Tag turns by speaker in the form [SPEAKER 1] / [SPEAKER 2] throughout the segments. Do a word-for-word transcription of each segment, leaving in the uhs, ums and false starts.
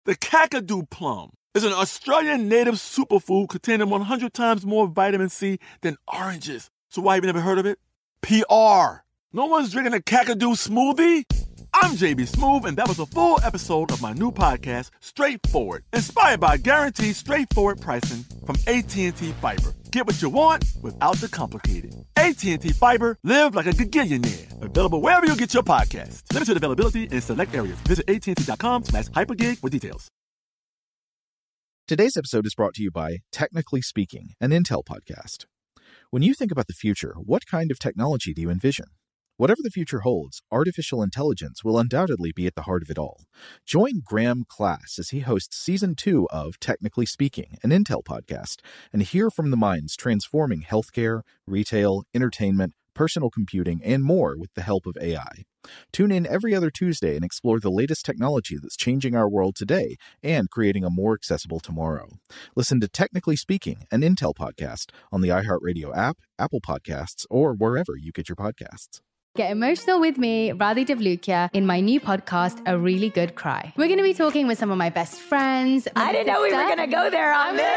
[SPEAKER 1] The Kakadu plum is an Australian native superfood containing one hundred times more vitamin C than oranges. So why have you never heard of it? P R. No one's drinking a Kakadu smoothie? I'm J B Smoove, and that was a full episode of my new podcast, Straightforward, inspired by guaranteed straightforward pricing from A T and T Fiber. Get what you want without the complicated. A T and T Fiber, live like a gigillionaire. Available wherever you get your podcasts. Limited availability in select areas. Visit A T and T dot com slash hypergig for details.
[SPEAKER 2] Today's episode is brought to you by Technically Speaking, an Intel podcast. When you think about the future, what kind of technology do you envision? Whatever the future holds, artificial intelligence will undoubtedly be at the heart of it all. Join Graham Class as he hosts Season two of Technically Speaking, an Intel podcast, and hear from the minds transforming healthcare, retail, entertainment, personal computing, and more with the help of A I. Tune in every other Tuesday and explore the latest technology that's changing our world today and creating a more accessible tomorrow. Listen to Technically Speaking, an Intel podcast on the iHeartRadio app, Apple Podcasts, or wherever you get your podcasts.
[SPEAKER 3] Get emotional with me, Radhi Devlukia, in my new podcast, A Really Good Cry. We're going to be talking with some of my best friends.
[SPEAKER 4] I didn't know we were going to go there on this.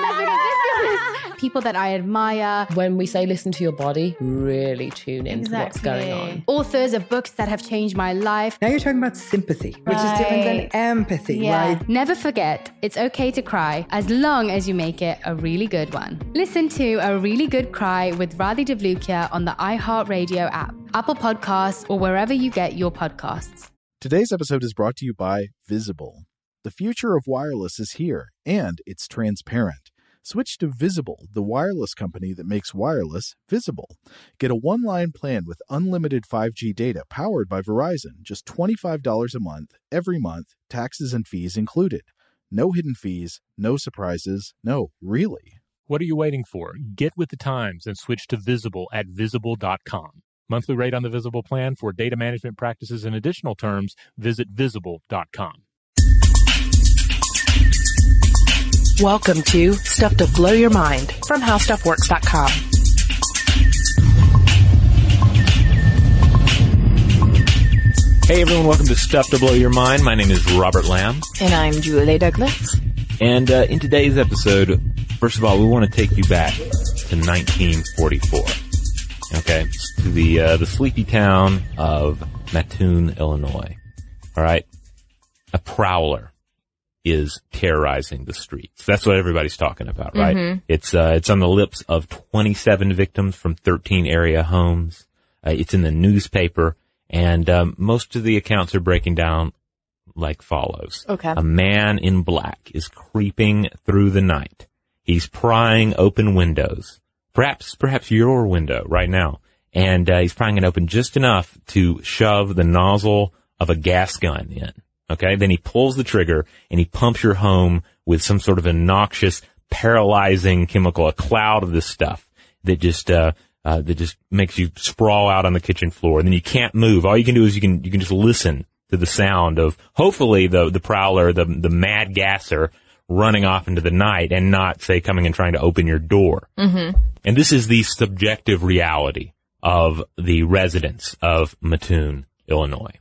[SPEAKER 3] People that I admire.
[SPEAKER 5] When we say listen to your body, really tune into
[SPEAKER 3] Exactly.
[SPEAKER 5] what's going on.
[SPEAKER 3] Authors of books that have changed my life.
[SPEAKER 6] Now you're talking about sympathy, which
[SPEAKER 3] Right.
[SPEAKER 6] is different than empathy,
[SPEAKER 3] Yeah.
[SPEAKER 6] right?
[SPEAKER 3] Never forget, it's okay to cry as long as you make it a really good one. Listen to A Really Good Cry with Radhi Devlukia on the iHeartRadio app, Apple Podcasts, or wherever you get your podcasts.
[SPEAKER 2] Today's episode is brought to you by Visible. The future of wireless is here, and it's transparent. Switch to Visible, the wireless company that makes wireless visible. Get a one-line plan with unlimited five G data powered by Verizon, just twenty-five dollars a month, every month, taxes and fees included. No hidden fees, no surprises, no, really.
[SPEAKER 7] What are you waiting for? Get with the times and switch to Visible at visible dot com. Monthly rate on the Visible plan for data management practices and additional terms, visit visible dot com.
[SPEAKER 8] Welcome to Stuff to Blow Your Mind from how stuff works dot com.
[SPEAKER 9] Hey everyone, welcome to Stuff to Blow Your Mind. My name is Robert Lamb.
[SPEAKER 8] And I'm Julie Douglas.
[SPEAKER 9] And uh, in today's episode, first of all, we want to take you back to nineteen forty-four. Okay, to the uh, the sleepy town of Mattoon, Illinois. All right, a prowler is terrorizing the streets. That's what everybody's talking about, right? Mm-hmm. It's uh, it's on the lips of twenty-seven victims from thirteen area homes. Uh, it's in the newspaper, and um, most of the accounts are breaking down like follows.
[SPEAKER 8] Okay.
[SPEAKER 9] A man in black is creeping through the night. He's prying open windows. Perhaps, perhaps your window right now. And, uh, he's prying it open just enough to shove the nozzle of a gas gun in. Okay. Then he pulls the trigger and he pumps your home with some sort of a noxious, paralyzing chemical, a cloud of this stuff that just, uh, uh, that just makes you sprawl out on the kitchen floor. And then you can't move. All you can do is you can, you can just listen to the sound of hopefully the, the prowler, the, the mad gasser running off into the night and not, say, coming and trying to open your door.
[SPEAKER 8] Mm-hmm.
[SPEAKER 9] And this is the subjective reality of the residents of Mattoon, Illinois.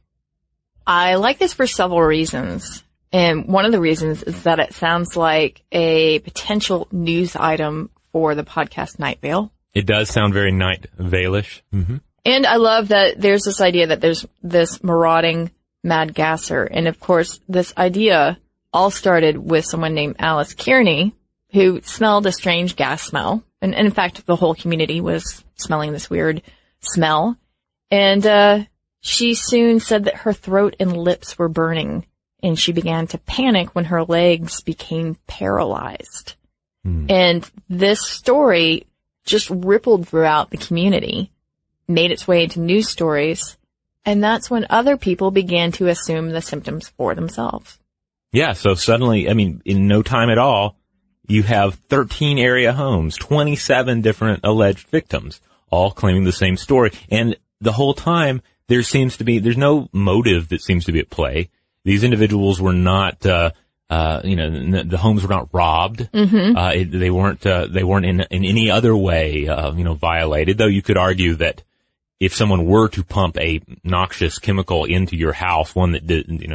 [SPEAKER 4] I like this for several reasons. And one of the reasons is that it sounds like a potential news item for the podcast Night Vale.
[SPEAKER 9] It does sound very Night Vale-ish. Mm-hmm.
[SPEAKER 4] And I love that there's this idea that there's this marauding mad gasser. And of course, this idea all started with someone named Alice Kearney, who smelled a strange gas smell. And, and in fact, the whole community was smelling this weird smell. And uh she soon said that her throat and lips were burning, and she began to panic when her legs became paralyzed. Hmm. And this story just rippled throughout the community, made its way into news stories, and that's when other people began to assume the symptoms for themselves.
[SPEAKER 9] Yeah, so suddenly, I mean, in no time at all, you have thirteen area homes, twenty-seven different alleged victims, all claiming the same story. And the whole time, there seems to be, there's no motive that seems to be at play. These individuals were not, uh, uh, you know, the homes were not robbed.
[SPEAKER 4] Mm-hmm.
[SPEAKER 9] Uh, it, they weren't, uh, they weren't in, in any other way, uh, you know, violated. Though you could argue that if someone were to pump a noxious chemical into your house, one that did, you know, that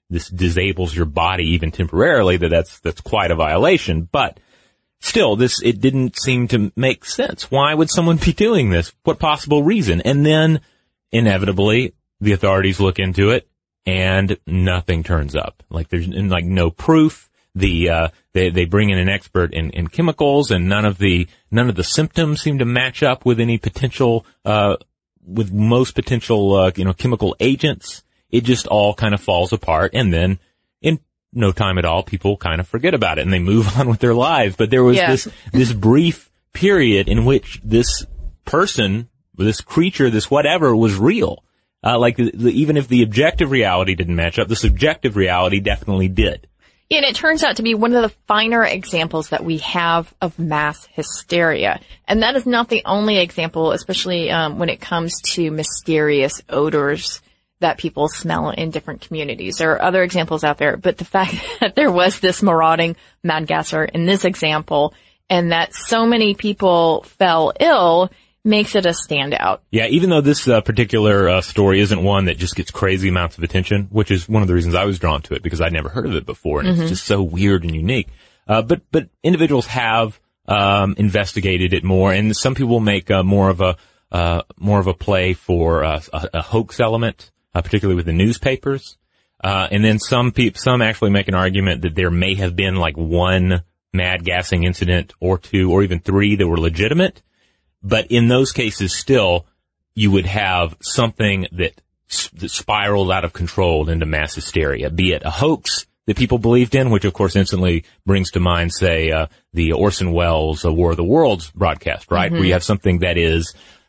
[SPEAKER 9] this disables your body even temporarily, that that's, that's quite a violation. But still, this, it didn't seem to make sense. Why would someone be doing this? What possible reason? And then inevitably the authorities look into it and nothing turns up. Like there's like no proof. The, uh, they, they bring in an expert in, in chemicals, and none of the, none of the symptoms seem to match up with any potential, uh, with most potential, uh, you know, chemical agents. It just all kind of falls apart, and then in no time at all, people kind of forget about it and they move on with their lives. But there was
[SPEAKER 4] yeah.
[SPEAKER 9] this, this brief period in which this person, this creature, this whatever was real. Uh, like the, the, even if the objective reality didn't match up, the subjective reality definitely did.
[SPEAKER 4] Yeah, and it turns out to be one of the finer examples that we have of mass hysteria. And that is not the only example, especially um, when it comes to mysterious odors that people smell in different communities. There are other examples out there, but the fact that there was this marauding mad gasser in this example, and that so many people fell ill, makes it a standout.
[SPEAKER 9] Yeah, even though this uh, particular uh, story isn't one that just gets crazy amounts of attention, which is one of the reasons I was drawn to it, because I'd never heard of it before, and mm-hmm. it's just so weird and unique. Uh, but but individuals have um, investigated it more, and some people make uh, more of a uh, more of a play for uh, a, a hoax element, uh, particularly with the newspapers. Uh, and then some people, some actually make an argument that there may have been like one mad gassing incident or two or even three that were legitimate. But in those cases, still, you would have something that, that spiraled out of control into mass hysteria, be it a hoax that people believed in, which of course instantly brings to mind, say, uh, the Orson Welles uh, War of the Worlds broadcast, right? Mm-hmm. Where you have something that is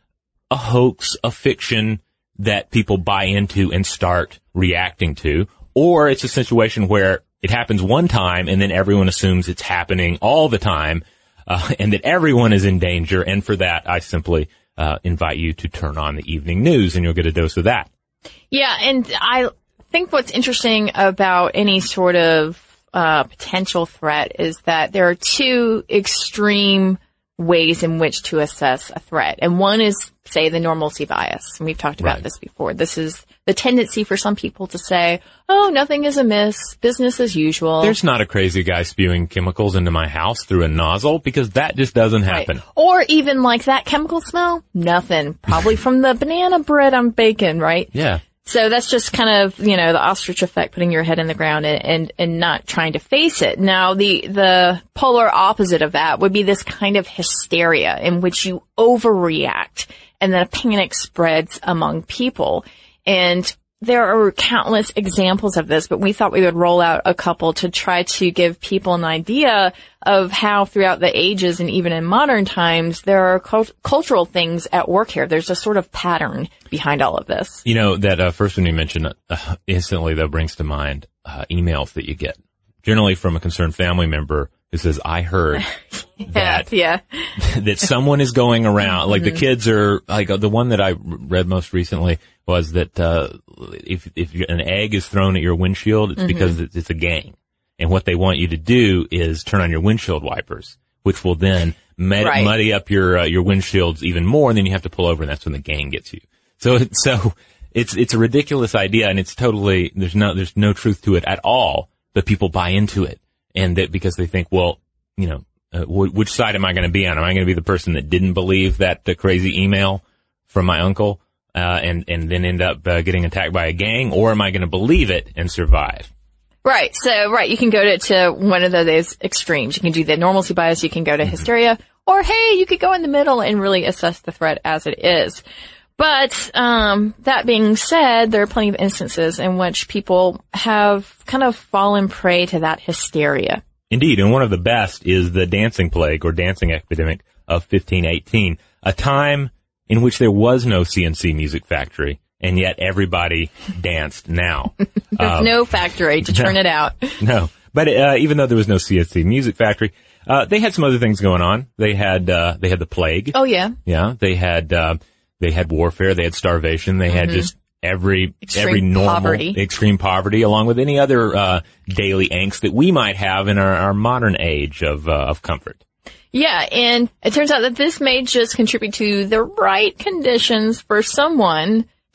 [SPEAKER 9] a hoax, a fiction that people buy into and start reacting to. Or it's a situation where it happens one time and then everyone assumes it's happening all the time. Uh, and that everyone is in danger, and for that, I simply uh, invite you to turn on the evening news, and you'll get a dose of that.
[SPEAKER 4] Yeah, and I think what's interesting about any sort of uh, potential threat is that there are two extreme ways in which to assess a threat. And one is, say, the normalcy bias. And we've talked about
[SPEAKER 9] right.
[SPEAKER 4] this before. This is the tendency for some people to say, oh, nothing is amiss, business as usual.
[SPEAKER 9] There's not a crazy guy spewing chemicals into my house through a nozzle, because that just doesn't happen.
[SPEAKER 4] Right. Or even like that chemical smell, nothing. Probably from the banana bread I'm baking, right?
[SPEAKER 9] Yeah.
[SPEAKER 4] So that's just kind of, you know, the ostrich effect, putting your head in the ground and, and, and not trying to face it. Now, the, the polar opposite of that would be this kind of hysteria in which you overreact and then a panic spreads among people. And there are countless examples of this, but we thought we would roll out a couple to try to give people an idea of how throughout the ages and even in modern times, there are cult- cultural things at work here. There's a sort of pattern behind all of this.
[SPEAKER 9] You know, that uh, first one you mentioned uh, instantly, though, brings to mind uh, emails that you get, generally from a concerned family member who says, I heard that,
[SPEAKER 4] yeah.
[SPEAKER 9] that someone is going around, like mm-hmm. the kids are, like uh, the one that I read most recently was that, uh, if, if an egg is thrown at your windshield, it's mm-hmm. because it's, it's a gang. And what they want you to do is turn on your windshield wipers, which will then med- right. muddy up your, uh, your windshields even more, and then you have to pull over, and that's when the gang gets you. So, so it's, it's a ridiculous idea, and it's totally, there's no, there's no truth to it at all, but people buy into it. And that because they think, well, you know, uh, w- which side am I going to be on? Am I going to be the person that didn't believe that the crazy email from my uncle, uh, and, and then end up uh, getting attacked by a gang, or am I going to believe it and survive?
[SPEAKER 4] Right. So, right. You can go to, to one of those extremes. You can do the normalcy bias. You can go to mm-hmm. hysteria, or hey, you could go in the middle and really assess the threat as it is. But, um, that being said, there are plenty of instances in which people have kind of fallen prey to that hysteria.
[SPEAKER 9] Indeed. And one of the best is the dancing plague or dancing epidemic of fifteen eighteen, a time in which there was no C N C Music Factory, and yet everybody danced now.
[SPEAKER 4] There's um, no factory to turn
[SPEAKER 9] no,
[SPEAKER 4] it out.
[SPEAKER 9] No. But, uh, even though there was no C N C Music Factory, uh, they had some other things going on. They had, uh, they had the plague.
[SPEAKER 4] Oh, yeah.
[SPEAKER 9] Yeah. They had, uh, They had warfare, they had starvation, they had mm-hmm. just every,
[SPEAKER 4] extreme
[SPEAKER 9] every normal,
[SPEAKER 4] poverty.
[SPEAKER 9] extreme poverty, along with any other, uh, daily angst that we might have in our, our modern age of, uh, of comfort.
[SPEAKER 4] Yeah, and it turns out that this may just contribute to the right conditions for someone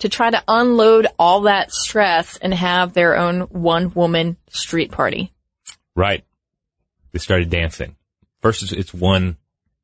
[SPEAKER 4] to try to unload all that stress and have their own one-woman street party.
[SPEAKER 9] Right. They started dancing. First, it's, it's one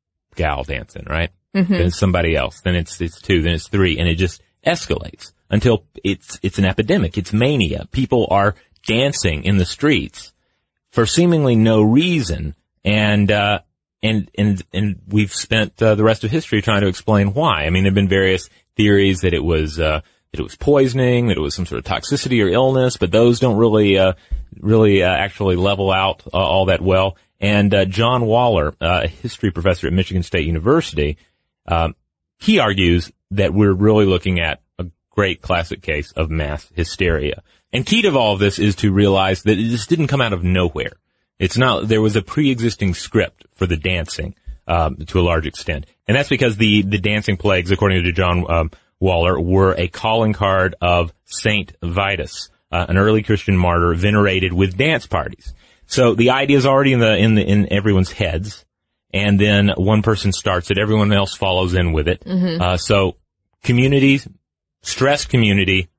[SPEAKER 9] gal dancing, right?
[SPEAKER 4] Mm-hmm.
[SPEAKER 9] Then it's somebody else. Then it's it's two. Then it's three, and it just escalates until it's it's an epidemic. It's mania. People are dancing in the streets for seemingly no reason, and uh, and and and we've spent uh, the rest of history trying to explain why. I mean, there've been various theories that it was uh, that it was poisoning, that it was some sort of toxicity or illness, but those don't really uh, really uh, actually level out uh, all that well. And uh, John Waller, uh, a history professor at Michigan State University, um, he argues that we're really looking at a great classic case of mass hysteria. And key to all of this is to realize that this didn't come out of nowhere. It's not, there was a pre-existing script for the dancing, um, to a large extent. And that's because the, the dancing plagues, according to John um, Waller, were a calling card of Saint Vitus, uh, an early Christian martyr venerated with dance parties. So the idea is already in the, in the, in everyone's heads. And then one person starts it, everyone else follows in with it.
[SPEAKER 4] Mm-hmm.
[SPEAKER 9] Uh, so communities, stress community,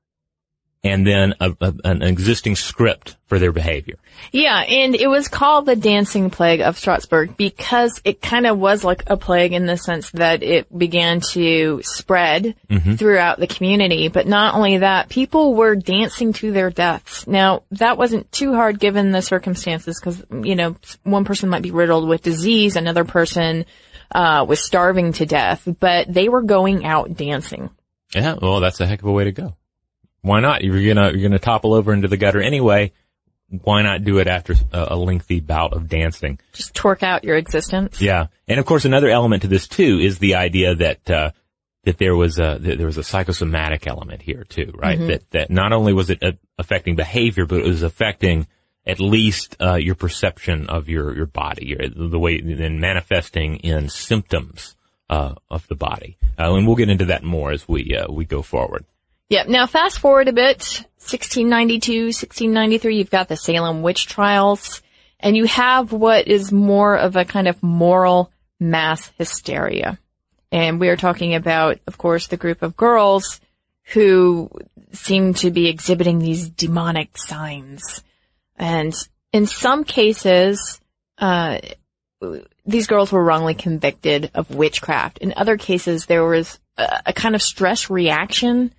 [SPEAKER 9] and then a, a, an existing script for their behavior.
[SPEAKER 4] Yeah, and it was called the Dancing Plague of Strasbourg because it kind of was like a plague in the sense that it began to spread
[SPEAKER 9] Mm-hmm.
[SPEAKER 4] throughout the community. But not only that, people were dancing to their deaths. Now, that wasn't too hard given the circumstances because, you know, one person might be riddled with disease, another person uh was starving to death, but they were going out dancing.
[SPEAKER 9] Yeah, well, that's a heck of a way to go. Why not? You're gonna, you're gonna topple over into the gutter anyway. Why not do it after a, a lengthy bout of dancing?
[SPEAKER 4] Just torque out your existence.
[SPEAKER 9] Yeah. And of course, another element to this too is the idea that, uh, that there was a, that there was a psychosomatic element here too, right?
[SPEAKER 4] Mm-hmm.
[SPEAKER 9] That, that not only was it uh, affecting behavior, but it was affecting at least, uh, your perception of your, your body, your, the way, then manifesting in symptoms, uh, of the body. Uh, and we'll get into that more as we, uh, we go forward.
[SPEAKER 4] Yeah. Now, fast forward a bit, sixteen ninety-two, sixteen ninety-three, you've got the Salem witch trials, and you have what is more of a kind of moral mass hysteria. And we are talking about, of course, the group of girls who seem to be exhibiting these demonic signs. And in some cases, uh, these girls were wrongly convicted of witchcraft. In other cases, there was a, a kind of stress reaction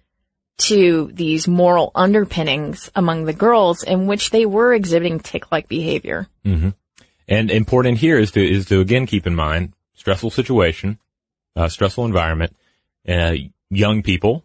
[SPEAKER 4] to these moral underpinnings among the girls in which they were exhibiting tick-like behavior.
[SPEAKER 9] Mm-hmm. And important here is to, is to again keep in mind, stressful situation, uh, stressful environment, uh, young people,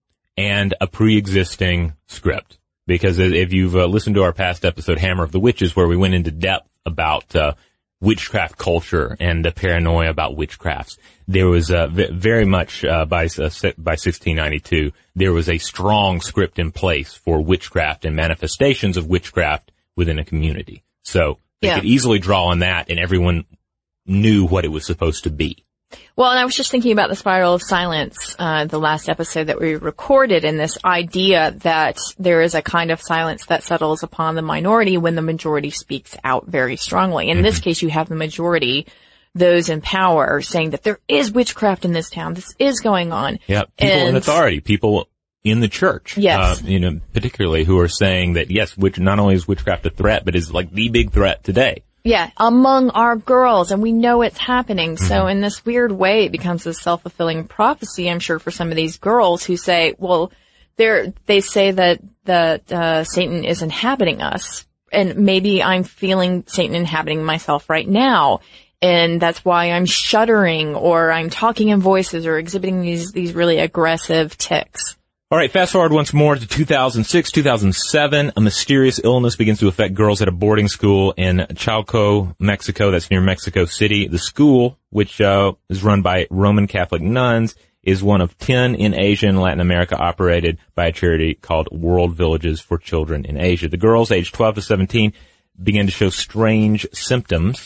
[SPEAKER 9] and a pre-existing script. Because if you've uh, listened to our past episode, Hammer of the Witches, where we went into depth about, uh, witchcraft culture and the paranoia about witchcrafts. There was uh, v- very much uh, by uh, by sixteen ninety-two, there was a strong script in place for witchcraft and manifestations of witchcraft within a community. So they
[SPEAKER 4] yeah.
[SPEAKER 9] could easily draw on that, and everyone knew what it was supposed to be.
[SPEAKER 4] Well, and I was just thinking about the spiral of silence, uh, the last episode that we recorded, and this idea that there is a kind of silence that settles upon the minority when the majority speaks out very strongly. In mm-hmm. this case, you have the majority, those in power, saying that there is witchcraft in this town. This is going on.
[SPEAKER 9] Yeah, people
[SPEAKER 4] and,
[SPEAKER 9] in authority, people in the church,
[SPEAKER 4] yes,
[SPEAKER 9] uh, you know, particularly who are saying that yes, which not only is witchcraft a threat, but is like the big threat today.
[SPEAKER 4] Yeah, among our girls, and we know it's happening.
[SPEAKER 9] Mm-hmm.
[SPEAKER 4] So in this weird way, it becomes a self-fulfilling prophecy, I'm sure, for some of these girls who say, well, they're, they say that, that, uh, Satan is inhabiting us. And maybe I'm feeling Satan inhabiting myself right now. And that's why I'm shuddering, or I'm talking in voices, or exhibiting these, these really aggressive tics.
[SPEAKER 9] All right, fast forward once more to two thousand six, two thousand seven. A mysterious illness begins to affect girls at a boarding school in Chalco, Mexico. That's near Mexico City. The school, which uh, is run by Roman Catholic nuns, is one of ten in Asia and Latin America, operated by a charity called World Villages for Children in Asia. The girls, aged twelve to seventeen, began to show strange symptoms,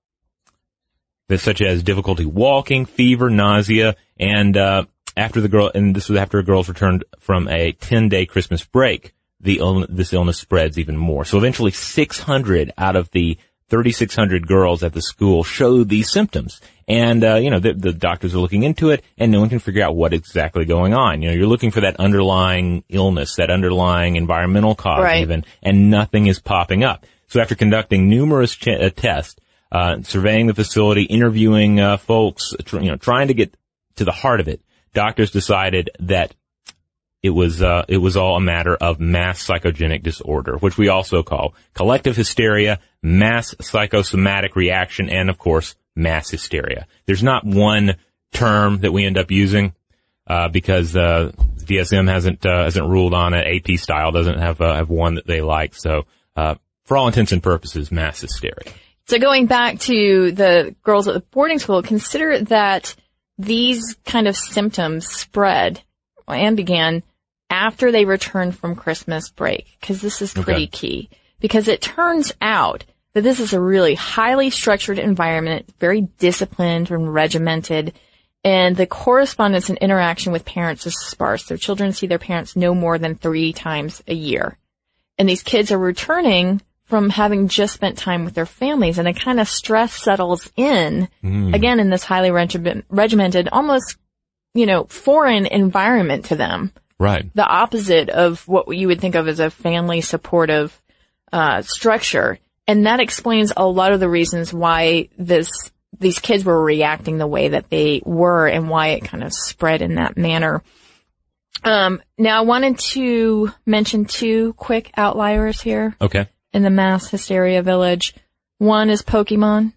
[SPEAKER 9] such as difficulty walking, fever, nausea, and uh after the girl, and this was after a girl's returned from a ten-day Christmas break, the Ill- this illness spreads even more. So eventually six hundred out of the thirty-six hundred girls at the school showed these symptoms. And, uh, you know, the, the doctors are looking into it, and no one can figure out what exactly going on. You know, you're looking for that underlying illness, that underlying environmental cause
[SPEAKER 4] right.
[SPEAKER 9] even, and nothing is popping up. So after conducting numerous ch- uh, tests, uh, surveying the facility, interviewing uh, folks, tr- you know, trying to get to the heart of it, doctors decided that it was uh, it was all a matter of mass psychogenic disorder, which we also call collective hysteria, mass psychosomatic reaction, and, of course, mass hysteria. There's not one term that we end up using uh, because uh, D S M hasn't uh, hasn't ruled on it. A P style doesn't have uh, have one that they like. So uh, for all intents and purposes, mass hysteria.
[SPEAKER 4] So going back to the girls at the boarding school, consider that these kind of symptoms spread and began after they returned from Christmas break, because this is pretty okay. key. Because it turns out that this is a really highly structured environment, very disciplined and regimented, and the correspondence and interaction with parents is sparse. Their children see their parents no more than three times a year. And these kids are returning from having just spent time with their families, and a kind of stress settles in, mm. again, in this highly regiment, regimented, almost, you know, foreign environment to them.
[SPEAKER 9] Right.
[SPEAKER 4] The opposite of what you would think of as a family supportive uh structure. And that explains a lot of the reasons why this these kids were reacting the way that they were and why it kind of spread in that manner. Um now I wanted to mention two quick outliers here.
[SPEAKER 9] Okay.
[SPEAKER 4] In the mass hysteria village. One is Pokemon.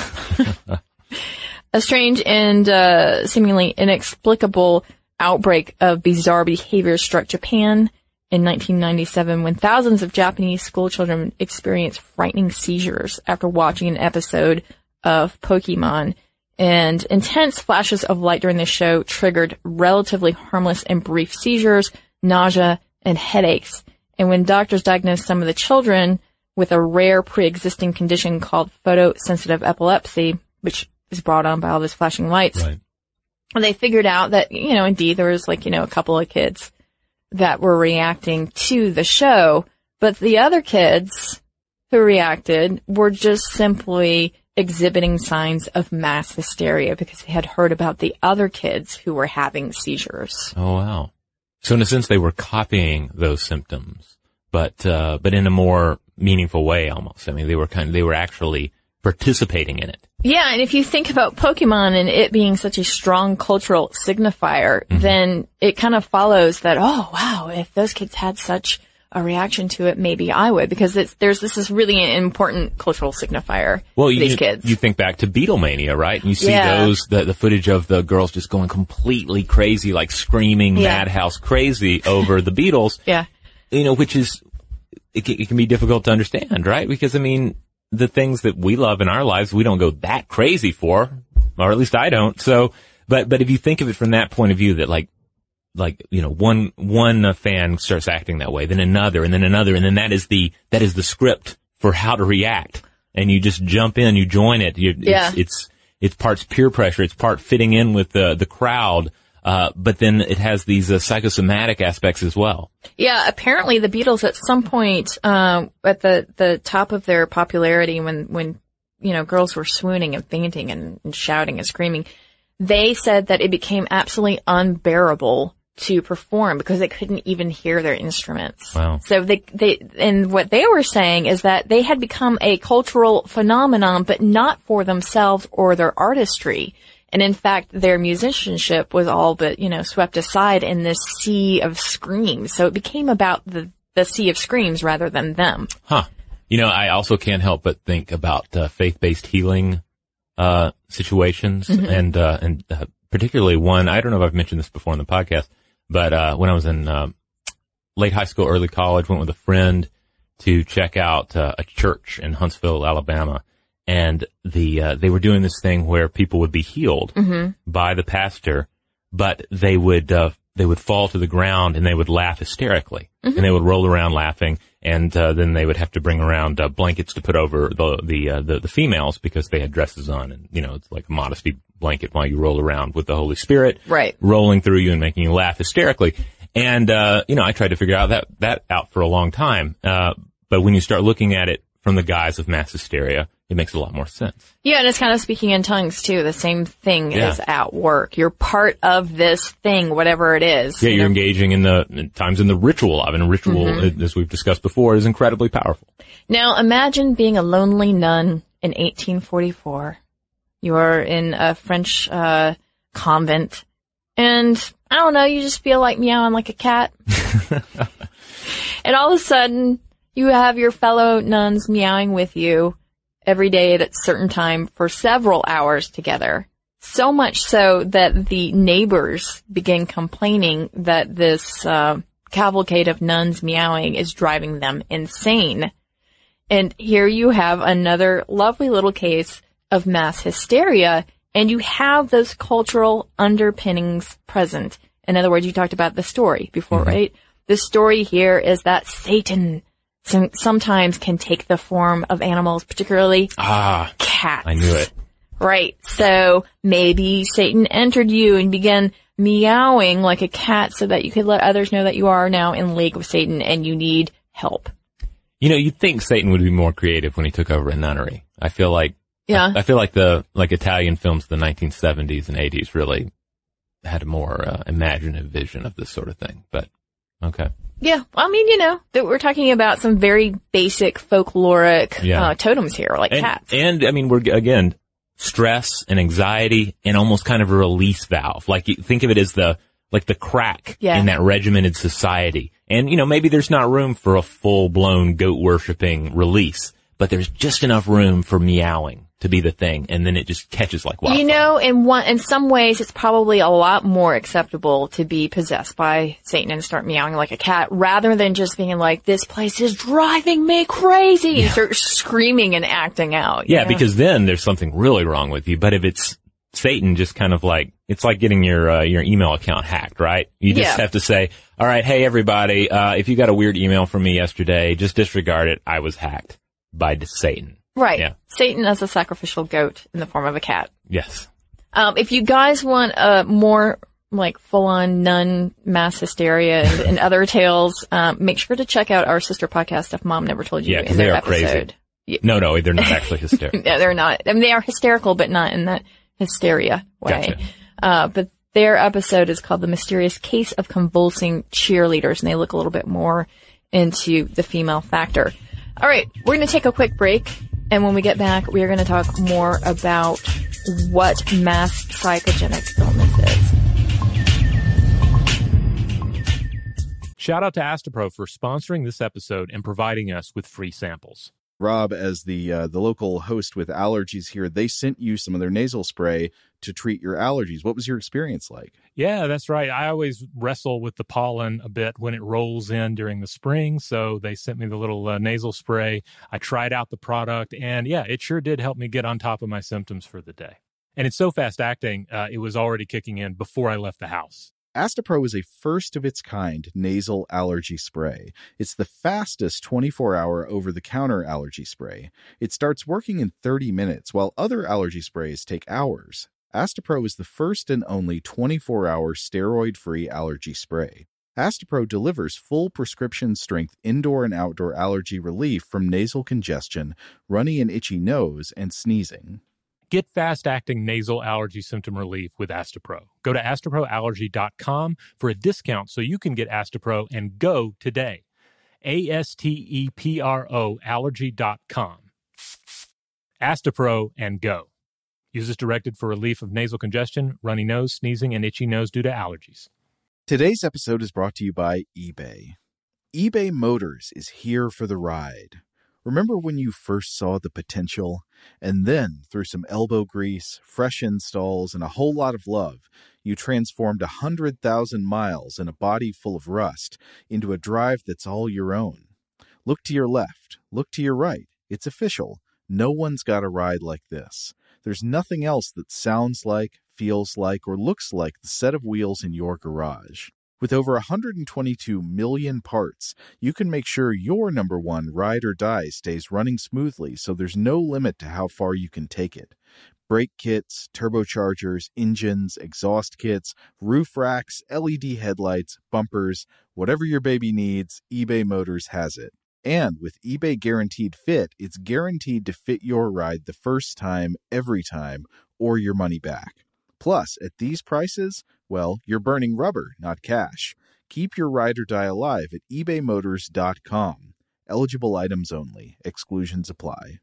[SPEAKER 4] A strange and uh seemingly inexplicable outbreak of bizarre behavior struck Japan in nineteen ninety-seven when thousands of Japanese schoolchildren experienced frightening seizures after watching an episode of Pokemon. And intense flashes of light during the show triggered relatively harmless and brief seizures, nausea, and headaches. And when doctors diagnosed some of the children with a rare pre-existing condition called photosensitive epilepsy, which is brought on by all those flashing lights,
[SPEAKER 9] right.
[SPEAKER 4] they figured out that, you know, indeed there was like, you know, a couple of kids that were reacting to the show, but the other kids who reacted were just simply exhibiting signs of mass hysteria because they had heard about the other kids who were having seizures.
[SPEAKER 9] Oh, wow. So in a sense, they were copying those symptoms, but, uh, but in a more meaningful way almost. I mean, they were kind of, they were actually participating in it.
[SPEAKER 4] Yeah, and if you think about Pokemon and it being such a strong cultural signifier, mm-hmm. then it kind of follows that, oh, wow, if those kids had such a reaction to it, maybe I would, because it's, there's this is really an important cultural signifier
[SPEAKER 9] well,
[SPEAKER 4] for
[SPEAKER 9] you,
[SPEAKER 4] these kids.
[SPEAKER 9] You think back to Beatlemania, right? And you see
[SPEAKER 4] yeah.
[SPEAKER 9] those, the, the footage of the girls just going completely crazy, like screaming
[SPEAKER 4] yeah.
[SPEAKER 9] madhouse crazy over the Beatles.
[SPEAKER 4] Yeah.
[SPEAKER 9] You know, which is, it, it can be difficult to understand, right? Because, I mean, the things that we love in our lives, we don't go that crazy for, or at least I don't. So, but, but if you think of it from that point of view that like, like, you know, one, one uh, fan starts acting that way, then another, and then another, and then that is the, that is the script for how to react. And you just jump in, you join it. You,
[SPEAKER 4] yeah.
[SPEAKER 9] It's, it's, it's parts peer pressure, it's part fitting in with the, the crowd. Uh, but then it has these uh, psychosomatic aspects as well.
[SPEAKER 4] Yeah, apparently the Beatles at some point, um, at the, the top of their popularity when, when, you know, girls were swooning and fainting and, and shouting and screaming, they said that it became absolutely unbearable to perform because they couldn't even hear their instruments.
[SPEAKER 9] Wow.
[SPEAKER 4] So they, they, and what they were saying is that they had become a cultural phenomenon, but not for themselves or their artistry. And in fact, their musicianship was all but, you know, swept aside in this sea of screams. So it became about the, the sea of screams rather than them.
[SPEAKER 9] Huh. You know, I also can't help but think about uh, faith-based healing uh situations mm-hmm. and uh and uh, particularly one, I don't know if I've mentioned this before in the podcast, but uh when I was in uh, late high school, early college, went with a friend to check out uh, a church in Huntsville, Alabama. And the, uh, they were doing this thing where people would be healed
[SPEAKER 4] mm-hmm.
[SPEAKER 9] by the pastor, but they would, uh, they would fall to the ground and they would laugh hysterically mm-hmm. and they would roll around laughing. And, uh, then they would have to bring around, uh, blankets to put over the, the, uh, the, the females because they had dresses on and, you know, it's like a modesty blanket while you roll around with the Holy Spirit.
[SPEAKER 4] Right.
[SPEAKER 9] Rolling through you and making you laugh hysterically. And, uh, you know, I tried to figure out that, that out for a long time. Uh, but when you start looking at it from the guise of mass hysteria, it makes a lot more sense.
[SPEAKER 4] Yeah, and it's kind of speaking in tongues, too. The same thing
[SPEAKER 9] Yeah.
[SPEAKER 4] is at work. You're part of this thing, whatever it is.
[SPEAKER 9] Yeah,
[SPEAKER 4] you
[SPEAKER 9] you're
[SPEAKER 4] know?
[SPEAKER 9] engaging in the, at times in the ritual of it. And ritual,
[SPEAKER 4] Mhm.
[SPEAKER 9] as we've discussed before, is incredibly powerful.
[SPEAKER 4] Now, imagine being a lonely nun in eighteen forty-four. You're in a French uh convent, and I don't know, you just feel like meowing like a cat. And all of a sudden, you have your fellow nuns meowing with you every day at a certain time for several hours together. So much so that the neighbors begin complaining that this uh, cavalcade of nuns meowing is driving them insane. And here you have another lovely little case of mass hysteria, and you have those cultural underpinnings present. In other words, you talked about the story before, mm-hmm. right? The story here is that Satan some, sometimes can take the form of animals, particularly
[SPEAKER 9] ah,
[SPEAKER 4] cats.
[SPEAKER 9] I knew it.
[SPEAKER 4] Right. So maybe Satan entered you and began meowing like a cat so that you could let others know that you are now in league with Satan and you need help.
[SPEAKER 9] You know, you'd think Satan would be more creative when he took over a nunnery. I feel like,
[SPEAKER 4] yeah.
[SPEAKER 9] I, I feel like the, like Italian films of the nineteen seventies and eighties really had a more uh, imaginative vision of this sort of thing, but okay.
[SPEAKER 4] Yeah. I mean, you know, that we're talking about some very basic folkloric
[SPEAKER 9] yeah.
[SPEAKER 4] uh, totems here, like
[SPEAKER 9] and,
[SPEAKER 4] cats.
[SPEAKER 9] And I mean, we're, again, stress and anxiety and almost kind of a release valve. Like, you think of it as the, like the crack
[SPEAKER 4] yeah.
[SPEAKER 9] in that regimented society. And, you know, maybe there's not room for a full-blown goat-worshipping release, but there's just enough room for meowing to be the thing, and then it just catches like wildfire.
[SPEAKER 4] You know, in one, in some ways, it's probably a lot more acceptable to be possessed by Satan and start meowing like a cat, rather than just being like, this place is driving me crazy, yeah. and start screaming and acting out.
[SPEAKER 9] Yeah,
[SPEAKER 4] know?
[SPEAKER 9] Because then there's something really wrong with you. But if it's Satan, just kind of like, it's like getting your uh, your email account hacked, right? You just
[SPEAKER 4] yeah.
[SPEAKER 9] have to say, all right, hey, everybody, uh, if you got a weird email from me yesterday, just disregard it. I was hacked by Satan.
[SPEAKER 4] Right.
[SPEAKER 9] Yeah.
[SPEAKER 4] Satan as a sacrificial goat in the form of a cat.
[SPEAKER 9] Yes.
[SPEAKER 4] Um, if you guys want a more like full-on nun mass hysteria and, and other tales, um, make sure to check out our sister podcast, Stuff Mom Never Told You.
[SPEAKER 9] Yeah, because
[SPEAKER 4] they
[SPEAKER 9] are
[SPEAKER 4] episode.
[SPEAKER 9] crazy. Yeah. No, no, they're not actually hysterical.
[SPEAKER 4] Yeah, they're not. I mean, they are hysterical, but not in that hysteria way.
[SPEAKER 9] Gotcha.
[SPEAKER 4] Uh, but their episode is called The Mysterious Case of Convulsing Cheerleaders, and they look a little bit more into the female factor. All right, we're going to take a quick break, and when we get back, we are going to talk more about what mass psychogenic illness is.
[SPEAKER 7] Shout out to Astepro for sponsoring this episode and providing us with free samples.
[SPEAKER 2] Rob, as the uh, the local host with allergies here, they sent you some of their nasal spray to treat your allergies. What was your experience like?
[SPEAKER 7] Yeah, that's right. I always wrestle with the pollen a bit when it rolls in during the spring, so they sent me the little uh, nasal spray. I tried out the product, and yeah, it sure did help me get on top of my symptoms for the day. And it's so fast acting, uh, it was already kicking in before I left the house.
[SPEAKER 2] Astepro is a first-of-its-kind nasal allergy spray. It's the fastest twenty-four hour over-the-counter allergy spray. It starts working in thirty minutes, while other allergy sprays take hours. Astepro is the first and only twenty-four hour steroid-free allergy spray. Astepro delivers full prescription-strength indoor and outdoor allergy relief from nasal congestion, runny and itchy nose, and sneezing.
[SPEAKER 7] Get fast-acting nasal allergy symptom relief with Astepro. Go to astepro allergy dot com for a discount so you can get Astepro and go today. A S T E P R O allergy dot com. Astepro and go. Use as directed for relief of nasal congestion, runny nose, sneezing, and itchy nose due to allergies.
[SPEAKER 2] Today's episode is brought to you by eBay. eBay Motors is here for the ride. Remember when you first saw the potential? And then, through some elbow grease, fresh installs, and a whole lot of love, you transformed one hundred thousand miles and a body full of rust into a drive that's all your own. Look to your left. Look to your right. It's official. No one's got a ride like this. There's nothing else that sounds like, feels like, or looks like the set of wheels in your garage. With over one hundred twenty-two million parts, you can make sure your number one ride or die stays running smoothly, so there's no limit to how far you can take it. Brake kits, turbochargers, engines, exhaust kits, roof racks, L E D headlights, bumpers, whatever your baby needs, eBay Motors has it. And with eBay Guaranteed Fit, it's guaranteed to fit your ride the first time, every time, or your money back. Plus, at these prices, well, you're burning rubber, not cash. Keep your ride or die alive at ebay motors dot com. Eligible items only. Exclusions apply.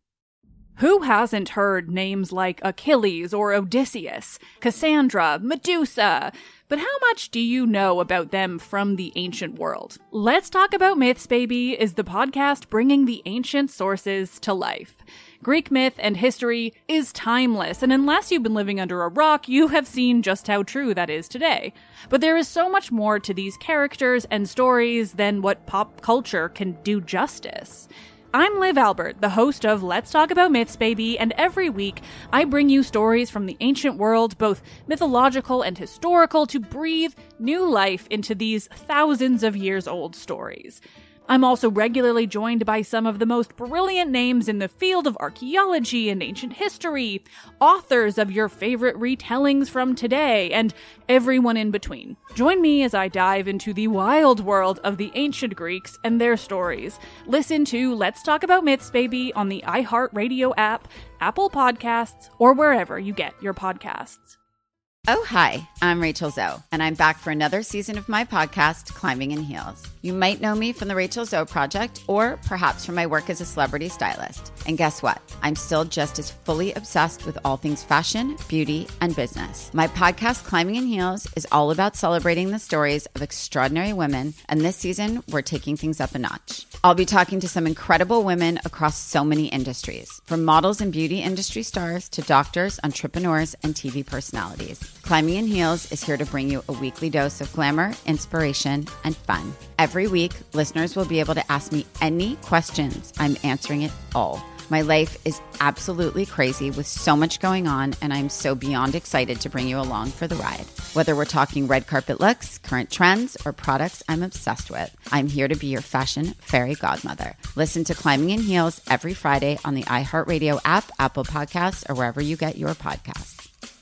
[SPEAKER 10] Who hasn't heard names like Achilles or Odysseus, Cassandra, Medusa? But how much do you know about them from the ancient world? Let's Talk About Myths, Baby is the podcast bringing the ancient sources to life. Greek myth and history is timeless, and unless you've been living under a rock, you have seen just how true that is today. But there is so much more to these characters and stories than what pop culture can do justice. I'm Liv Albert, the host of Let's Talk About Myths, Baby, and every week I bring you stories from the ancient world, both mythological and historical, to breathe new life into these thousands of years old stories. I'm also regularly joined by some of the most brilliant names in the field of archaeology and ancient history, authors of your favorite retellings from today, and everyone in between. Join me as I dive into the wild world of the ancient Greeks and their stories. Listen to Let's Talk About Myths, Baby on the iHeartRadio app, Apple Podcasts, or wherever you get your podcasts.
[SPEAKER 11] Oh, hi, I'm Rachel Zoe, and I'm back for another season of my podcast, Climbing in Heels. You might know me from the Rachel Zoe Project, or perhaps from my work as a celebrity stylist. And guess what? I'm still just as fully obsessed with all things fashion, beauty, and business. My podcast, Climbing in Heels, is all about celebrating the stories of extraordinary women, and this season, we're taking things up a notch. I'll be talking to some incredible women across so many industries, from models and beauty industry stars to doctors, entrepreneurs, and T V personalities. Climbing in Heels is here to bring you a weekly dose of glamour, inspiration, and fun. Every week, listeners will be able to ask me any questions. I'm answering it all. My life is absolutely crazy with so much going on, and I'm so beyond excited to bring you along for the ride. Whether we're talking red carpet looks, current trends, or products I'm obsessed with, I'm here to be your fashion fairy godmother. Listen to Climbing in Heels every Friday on the iHeartRadio app, Apple Podcasts, or wherever you get your podcasts.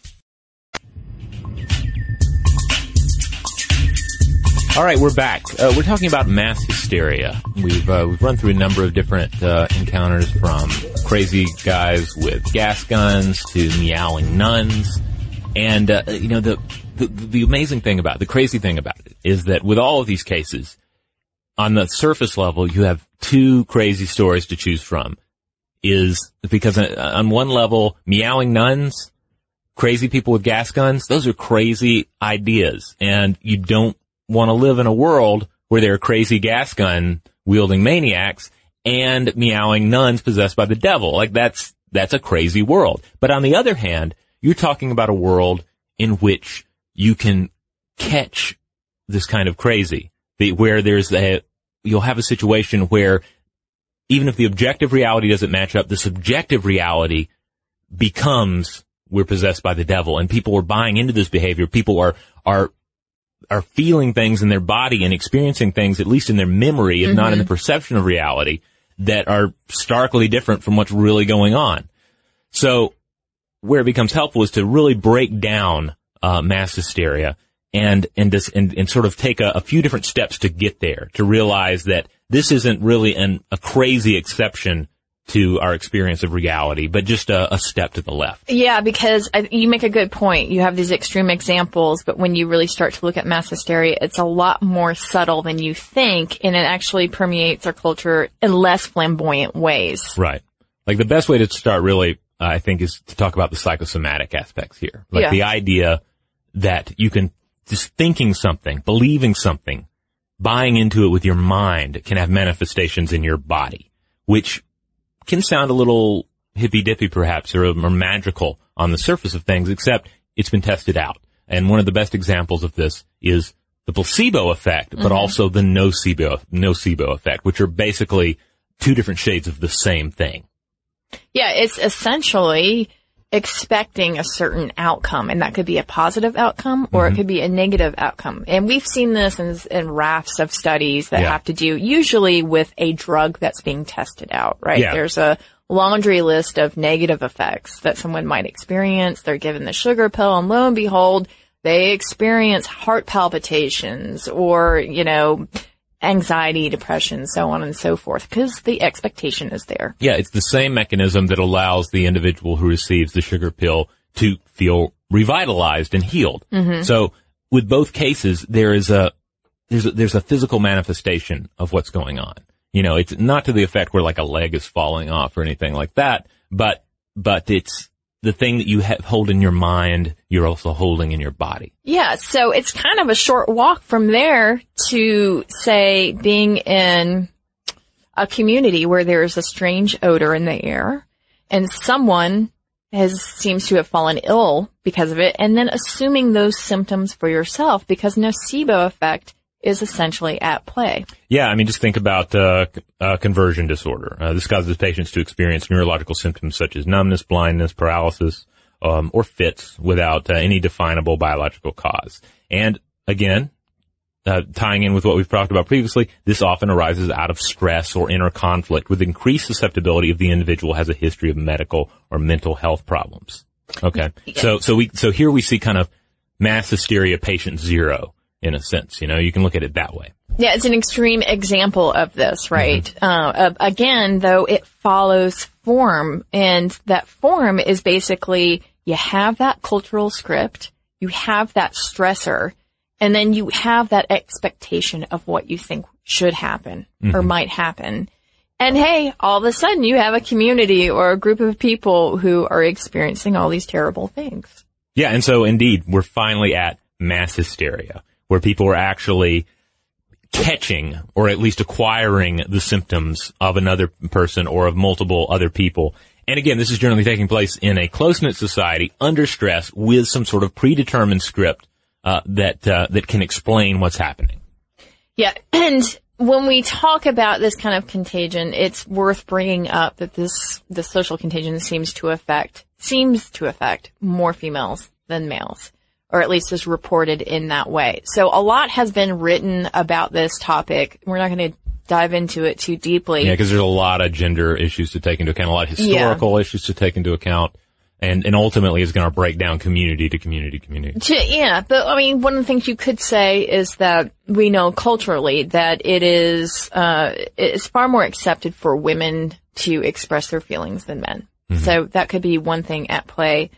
[SPEAKER 9] All right, we're back. Uh, we're talking about mass hysteria. We've uh, we've run through a number of different uh, encounters, from crazy guys with gas guns to meowing nuns, and uh, you know the, the the amazing thing about it, the crazy thing about it is that with all of these cases, on the surface level, you have two crazy stories to choose from. Is because on one level, meowing nuns, crazy people with gas guns, those are crazy ideas, and you don't want to live in a world where there are crazy gas gun wielding maniacs and meowing nuns possessed by the devil. Like that's, that's a crazy world. But on the other hand, you're talking about a world in which you can catch this kind of crazy, the, where there's a, you'll have a situation where even if the objective reality doesn't match up, the subjective reality becomes we're possessed by the devil, and people are buying into this behavior. People are, are, are feeling things in their body and experiencing things, at least in their memory, if mm-hmm. not in the perception of reality, that are starkly different from what's really going on. So where it becomes helpful is to really break down uh, mass hysteria and and, dis- and and sort of take a, a few different steps to get there, to realize that this isn't really an, a crazy exception to our experience of reality, but just a, a step to the left.
[SPEAKER 4] Yeah, because I, you make a good point. You have these extreme examples, but when you really start to look at mass hysteria, it's a lot more subtle than you think, and it actually permeates our culture in less flamboyant ways.
[SPEAKER 9] Right. Like the best way to start really, uh, I think, is to talk about the psychosomatic aspects here. Like yeah. the idea that you can, just thinking something, believing something, buying into it with your mind can have manifestations in your body, which can sound a little hippy-dippy perhaps, or, or magical on the surface of things, except it's been tested out. And one of the best examples of this is the placebo effect, but mm-hmm. also the nocebo, nocebo effect, which are basically two different shades of the same thing.
[SPEAKER 4] Yeah, it's essentially expecting a certain outcome, and that could be a positive outcome or mm-hmm. it could be a negative outcome. And we've seen this in, in rafts of studies that yeah. have to do usually with a drug that's being tested out, right? Yeah. There's a laundry list of negative effects that someone might experience. They're given the sugar pill, and lo and behold, they experience heart palpitations or, you know, anxiety, depression, so on and so forth, because the expectation is there.
[SPEAKER 9] Yeah, it's the same mechanism that allows the individual who receives the sugar pill to feel revitalized and healed.
[SPEAKER 4] Mm-hmm.
[SPEAKER 9] So with both cases, there is a there's a, there's a physical manifestation of what's going on. You know, it's not to the effect where like a leg is falling off or anything like that, but but it's the thing that you have, hold in your mind, you're also holding in your body.
[SPEAKER 4] Yeah, so it's kind of a short walk from there to, say, being in a community where there's a strange odor in the air and someone has seems to have fallen ill because of it, and then assuming those symptoms for yourself because nocebo effect is essentially at play.
[SPEAKER 9] Yeah, I mean, just think about uh, uh conversion disorder. Uh, this causes patients to experience neurological symptoms such as numbness, blindness, paralysis, um, or fits without uh, any definable biological cause. And again, uh, tying in with what we've talked about previously, this often arises out of stress or inner conflict with increased susceptibility if the individual has a history of medical or mental health problems. Okay,
[SPEAKER 4] Yeah.
[SPEAKER 9] so so we so here we see kind of mass hysteria patient zero. In a sense, you know, you can look at it that way.
[SPEAKER 4] Yeah, it's an extreme example of this, right? Mm-hmm. Uh, uh, again, though, it follows form, and that form is basically you have that cultural script, you have that stressor, and then you have that expectation of what you think should happen mm-hmm. or might happen. And hey, all of a sudden you have a community or a group of people who are experiencing all these terrible things.
[SPEAKER 9] Yeah, and so indeed, we're finally at mass hysteria, where people are actually catching or at least acquiring the symptoms of another person or of multiple other people. And again, this is generally taking place in a close-knit society under stress with some sort of predetermined script uh, that uh, that can explain what's happening.
[SPEAKER 4] Yeah, and when we talk about this kind of contagion, it's worth bringing up that this the social contagion seems to affect seems to affect more females than males, or at least is reported in that way. So a lot has been written about this topic. We're not going to dive into it too deeply.
[SPEAKER 9] Yeah, because there's a lot of gender issues to take into account, a lot of historical yeah. issues to take into account, and, and ultimately it's going to break down community to community community.
[SPEAKER 4] To, yeah, but I mean, one of the things you could say is that we know culturally that it is, uh, it's far more accepted for women to express their feelings than men. Mm-hmm. So that could be one thing at play.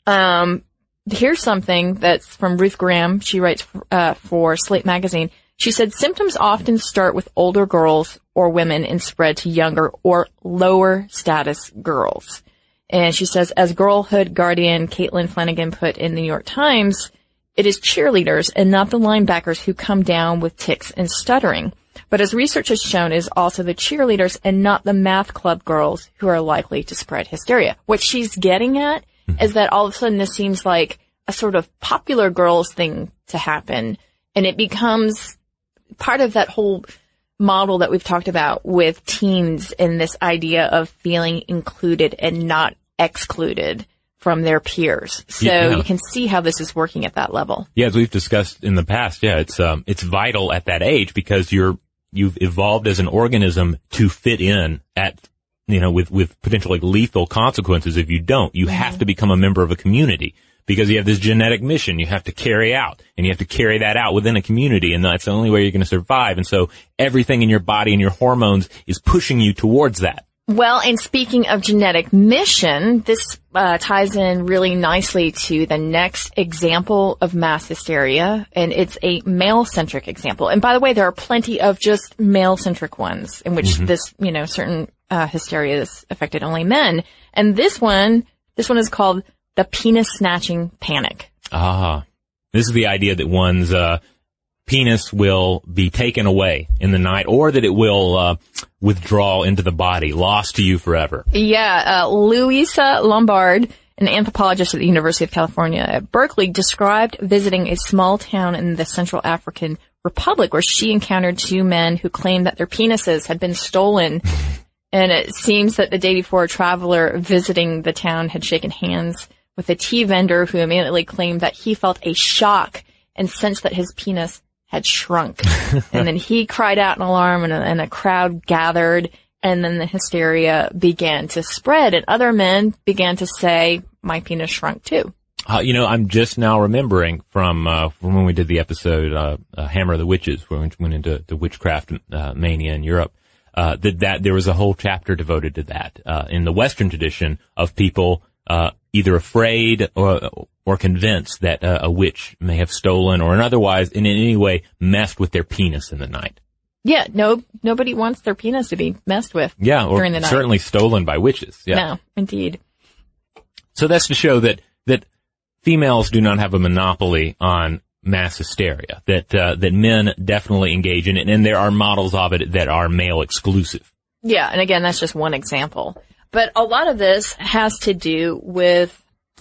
[SPEAKER 4] Um, Here's something that's from Ruth Graham. She writes uh, for Slate Magazine. She said, symptoms often start with older girls or women and spread to younger or lower status girls. And she says, as girlhood guardian Caitlin Flanagan put in the New York Times, it is cheerleaders and not the linebackers who come down with tics and stuttering. But as research has shown, it is also the cheerleaders and not the math club girls who are likely to spread hysteria. What she's getting at is that all of a sudden this seems like a sort of popular girls thing to happen, and it becomes part of that whole model that we've talked about with teens and this idea of feeling included and not excluded from their peers. So
[SPEAKER 9] yeah.
[SPEAKER 4] you can see how this is working at that level.
[SPEAKER 9] Yeah, as we've discussed in the past, yeah, it's um it's vital at that age because you're you've evolved as an organism to fit in at you know, with, with potentially lethal consequences if you don't. You mm-hmm. have to become a member of a community because you have this genetic mission you have to carry out, and you have to carry that out within a community, and that's the only way you're going to survive. And so everything in your body and your hormones is pushing you towards that.
[SPEAKER 4] Well, and speaking of genetic mission, this uh, ties in really nicely to the next example of mass hysteria, and it's a male-centric example. And by the way, there are plenty of just male-centric ones in which mm-hmm. this, you know, certain uh, hysteria is affected only men. And this one, this one is called the penis-snatching panic.
[SPEAKER 9] Ah, this is the idea that one's uh, penis will be taken away in the night, or that it will uh, withdraw into the body, lost to you forever.
[SPEAKER 4] Yeah, uh, Louisa Lombard, an anthropologist at the University of California at Berkeley, described visiting a small town in the Central African Republic where she encountered two men who claimed that their penises had been stolen. And it seems that the day before, a traveler visiting the town had shaken hands with a tea vendor who immediately claimed that he felt a shock and sensed that his penis had shrunk. And then he cried out in alarm, and a, and a crowd gathered, and then the hysteria began to spread, and other men began to say, my penis shrunk too.
[SPEAKER 9] Uh, you know, I'm just now remembering from, uh, from when we did the episode, uh, uh Hammer of the Witches, where we went into the witchcraft, uh, mania in Europe, uh, that, that there was a whole chapter devoted to that, uh, in the Western tradition of people, uh, either afraid or, or convinced that uh, a witch may have stolen or in otherwise in any way messed with their penis in the night.
[SPEAKER 4] Yeah, no, nobody wants their penis to be messed with.
[SPEAKER 9] Yeah, or
[SPEAKER 4] during the night.
[SPEAKER 9] Certainly stolen by witches. Yeah.
[SPEAKER 4] No, indeed.
[SPEAKER 9] So that's to show that, that females do not have a monopoly on mass hysteria, that, uh, that men definitely engage in it, and there are models of it that are male exclusive.
[SPEAKER 4] Yeah, and again, that's just one example. But a lot of this has to do with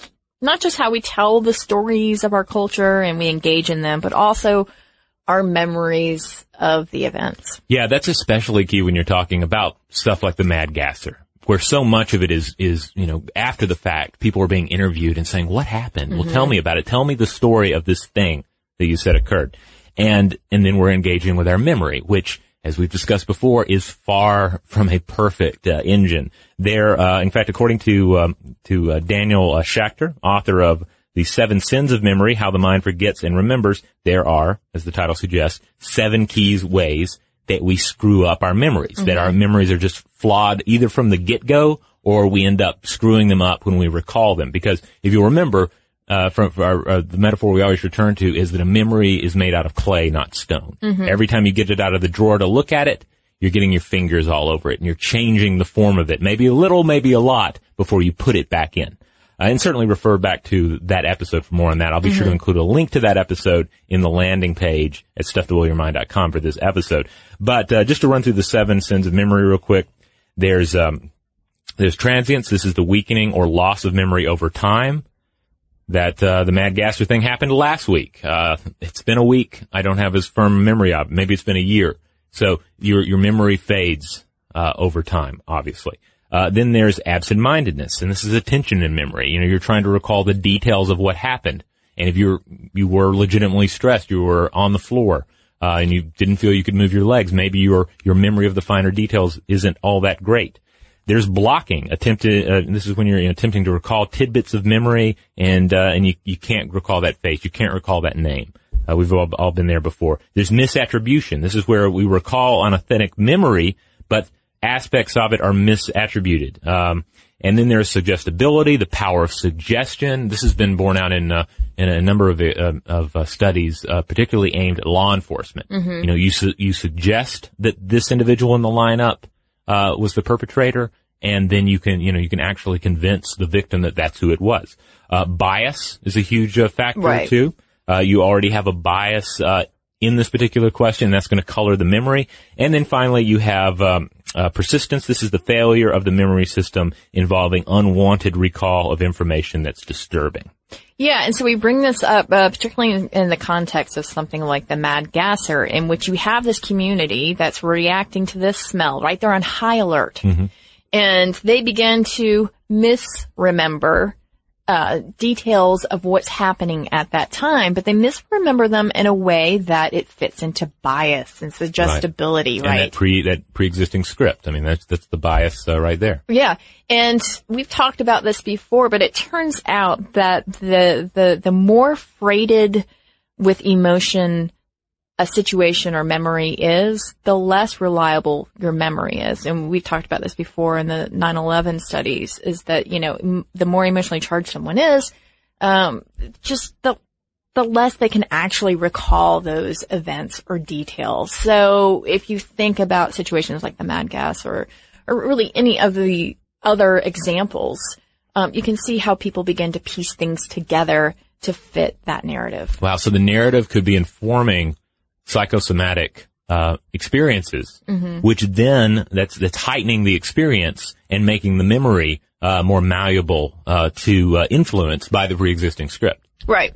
[SPEAKER 4] not just how we tell the stories of our culture and we engage in them, but also our memories of the events.
[SPEAKER 9] Yeah, that's especially key when you're talking about stuff like the Mad Gasser, where so much of it is, is, you know, after the fact, people are being interviewed and saying, what happened? Mm-hmm. Well, tell me about it. Tell me the story of this thing that you said occurred. And, and then we're engaging with our memory, which, as we've discussed before, is far from a perfect uh, engine. There, uh, in fact, according to um, to uh, Daniel uh, Schachter, author of The Seven Sins of Memory, How the Mind Forgets and Remembers, there are, as the title suggests, seven keys ways that we screw up our memories, mm-hmm. that our memories are just flawed either from the get-go or we end up screwing them up when we recall them. Because if you remember, Uh, from our, uh, the metaphor we always return to is that a memory is made out of clay, not stone. Mm-hmm. Every time you get it out of the drawer to look at it, you're getting your fingers all over it and you're changing the form of it. Maybe a little, maybe a lot before you put it back in. Uh, and certainly refer back to that episode for more on that. I'll be mm-hmm. sure to include a link to that episode in the landing page at stuff to blow your mind dot com for this episode. But, uh, just to run through the seven sins of memory real quick, there's, um, there's transience. This is the weakening or loss of memory over time. That, uh, the Mad Gasser thing happened last week. Uh, it's been a week. I don't have as firm a memory of it. Maybe it's been a year. So your, your memory fades, uh, over time, obviously. Uh, then there's absent-mindedness, and this is attention in memory. You know, you're trying to recall the details of what happened. And if you're, you were legitimately stressed, you were on the floor, uh, and you didn't feel you could move your legs, maybe your, your memory of the finer details isn't all that great. There's blocking, attempted, uh, this is when you're you know, attempting to recall tidbits of memory and, uh, and you, you can't recall that face. You can't recall that name. Uh, we've all, all been there before. There's misattribution. This is where we recall an authentic memory, but aspects of it are misattributed. Um, and then there's suggestibility, the power of suggestion. This has been borne out in, uh, in a number of, uh, of, uh, studies, uh, particularly aimed at law enforcement. Mm-hmm. You know, you, su- you suggest that this individual in the lineup, uh, was the perpetrator. And then you can, you know, you can actually convince the victim that that's who it was. Uh, bias is a huge uh, factor
[SPEAKER 4] right.
[SPEAKER 9] too. Uh, you already have a bias, uh, in this particular question. That's going to color the memory. And then finally you have, um, uh, persistence. This is the failure of the memory system involving unwanted recall of information that's disturbing.
[SPEAKER 4] Yeah, and so we bring this up, uh, particularly in, in the context of something like the Mad Gasser, in which you have this community that's reacting to this smell, right? They're on high alert. Mm-hmm. And they begin to misremember uh details of what's happening at that time, but they misremember them in a way that it fits into bias and suggestibility, right?
[SPEAKER 9] right? And that pre that pre-existing script. I mean, that's that's the bias uh, right there.
[SPEAKER 4] Yeah, and we've talked about this before, but it turns out that the the the more freighted with emotion a situation or memory is, the less reliable your memory is. And we've talked about this before in the nine eleven studies, is that, you know, m- the more emotionally charged someone is, um, just the, the less they can actually recall those events or details. So if you think about situations like the Mad Gas or, or really any of the other examples, um, you can see how people begin to piece things together to fit that narrative.
[SPEAKER 9] Wow. So the narrative could be informing psychosomatic uh experiences, mm-hmm. which then that's that's heightening the experience and making the memory uh more malleable uh to uh, influence by the pre-existing script.
[SPEAKER 4] Right.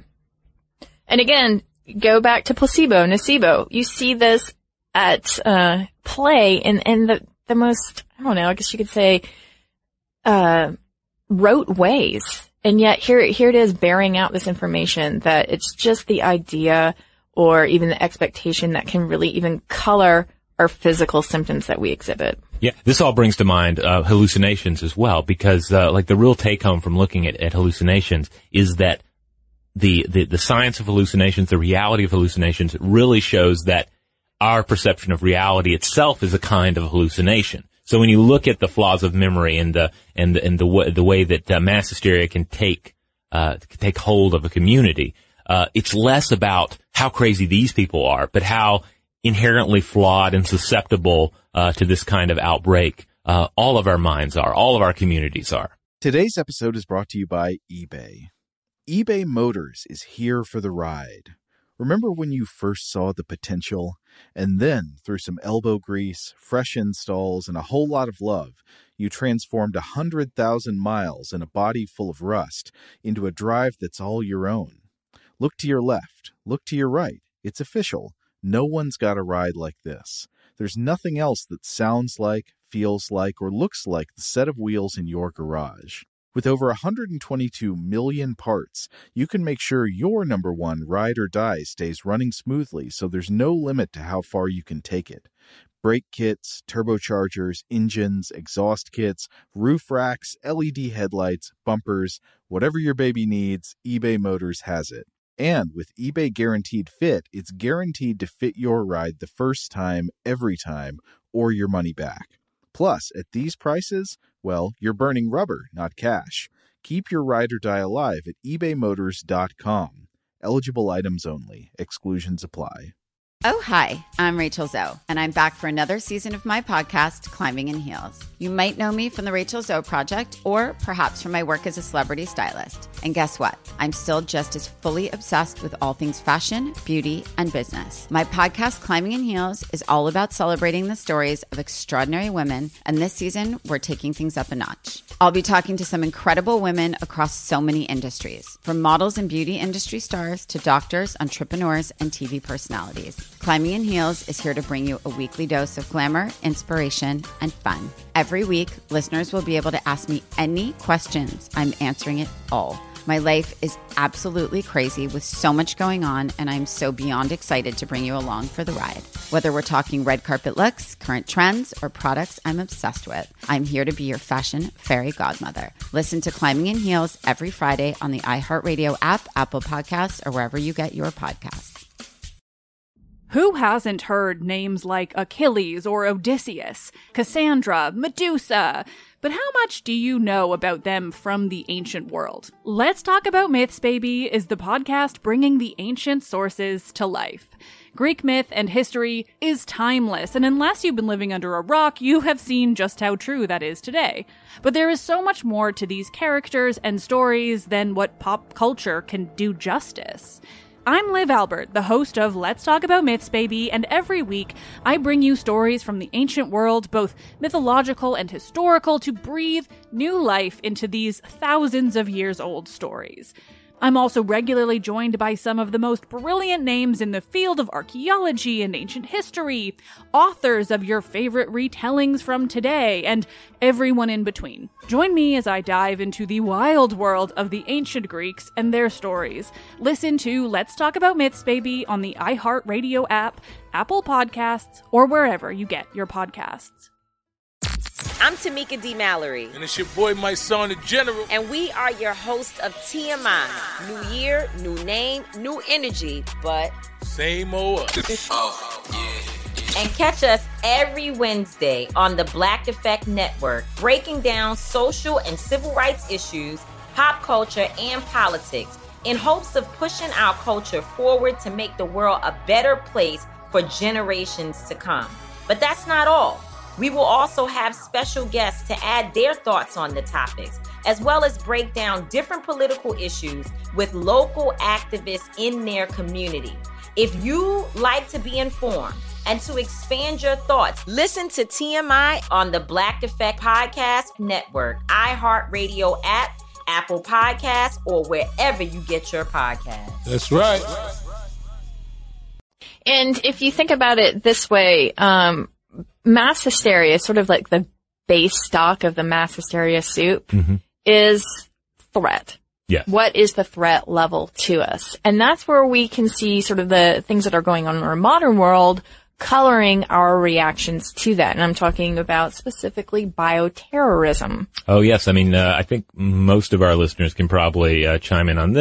[SPEAKER 4] And again, go back to placebo, nocebo. You see this at uh play in in the the most, I don't know, I guess you could say uh rote ways. And yet here here it is bearing out this information that it's just the idea or even the expectation that can really even color our physical symptoms that we exhibit.
[SPEAKER 9] Yeah, this all brings to mind uh, hallucinations as well, because uh, like the real take-home from looking at, at hallucinations is that the, the, the science of hallucinations, the reality of hallucinations, really shows that our perception of reality itself is a kind of hallucination. So when you look at the flaws of memory and the, and the, and the, w- the way that uh, mass hysteria can take, uh, can take hold of a community, uh, it's less about how crazy these people are, but how inherently flawed and susceptible, uh, to this kind of outbreak, uh, all of our minds are, all of our communities are.
[SPEAKER 2] Today's episode is brought to you by eBay. eBay Motors is here for the ride. Remember when you first saw the potential? And then, through some elbow grease, fresh installs, and a whole lot of love, you transformed one hundred thousand miles and a body full of rust into a drive that's all your own. Look to your left. Look to your right. It's official. No one's got a ride like this. There's nothing else that sounds like, feels like, or looks like the set of wheels in your garage. With over one hundred twenty-two million parts, you can make sure your number one ride or die stays running smoothly, so there's no limit to how far you can take it. Brake kits, turbochargers, engines, exhaust kits, roof racks, L E D headlights, bumpers, whatever your baby needs, eBay Motors has it. And with eBay Guaranteed Fit, it's guaranteed to fit your ride the first time, every time, or your money back. Plus, at these prices, well, you're burning rubber, not cash. Keep your ride or die alive at ebay motors dot com. Eligible items only. Exclusions apply.
[SPEAKER 11] Oh, hi, I'm Rachel Zoe, and I'm back for another season of my podcast, Climbing in Heels. You might know me from the Rachel Zoe Project, or perhaps from my work as a celebrity stylist. And guess what? I'm still just as fully obsessed with all things fashion, beauty, and business. My podcast, Climbing in Heels, is all about celebrating the stories of extraordinary women, and this season, we're taking things up a notch. I'll be talking to some incredible women across so many industries, from models and beauty industry stars to doctors, entrepreneurs, and T V personalities. Climbing in Heels is here to bring you a weekly dose of glamour, inspiration, and fun. Every week, listeners will be able to ask me any questions. I'm answering it all. My life is absolutely crazy with so much going on, and I'm so beyond excited to bring you along for the ride. Whether we're talking red carpet looks, current trends, or products I'm obsessed with, I'm here to be your fashion fairy godmother. Listen to Climbing in Heels every Friday on the iHeartRadio app, Apple Podcasts, or wherever you get your podcasts.
[SPEAKER 10] Who hasn't heard names like Achilles or Odysseus, Cassandra, Medusa? But how much do you know about them from the ancient world? Let's Talk About Myths, Baby is the podcast bringing the ancient sources to life. Greek myth and history is timeless, and unless you've been living under a rock, you have seen just how true that is today. But there is so much more to these characters and stories than what pop culture can do justice. I'm Liv Albert, the host of Let's Talk About Myths, Baby, and every week I bring you stories from the ancient world, both mythological and historical, to breathe new life into these thousands of years old stories. I'm also regularly joined by some of the most brilliant names in the field of archaeology and ancient history, authors of your favorite retellings from today, and everyone in between. Join me as I dive into the wild world of the ancient Greeks and their stories. Listen to Let's Talk About Myths, Baby on the iHeartRadio app, Apple Podcasts, or wherever you get your podcasts.
[SPEAKER 12] I'm Tamika D. Mallory.
[SPEAKER 13] And it's your boy, my son, the General.
[SPEAKER 12] And we are your hosts of T M I. New year, new name, new energy, but
[SPEAKER 13] same old us.
[SPEAKER 12] Oh, yeah. And catch us every Wednesday on the Black Effect Network, breaking down social and civil rights issues, pop culture, and politics in hopes of pushing our culture forward to make the world a better place for generations to come. But that's not all. We will also have special guests to add their thoughts on the topics, as well as break down different political issues with local activists in their community. If you like to be informed and to expand your thoughts, listen to T M I on the Black Effect Podcast Network, iHeartRadio app, Apple Podcasts, or wherever you get your podcasts.
[SPEAKER 13] That's right.
[SPEAKER 4] And if you think about it this way, um, mass hysteria, sort of like the base stock of the mass hysteria soup, mm-hmm. is threat.
[SPEAKER 9] Yes.
[SPEAKER 4] What is the threat level to us? And that's where we can see sort of the things that are going on in our modern world coloring our reactions to that. And I'm talking about specifically bioterrorism.
[SPEAKER 9] Oh, yes. I mean, uh, I think most of our listeners can probably uh, chime in on this.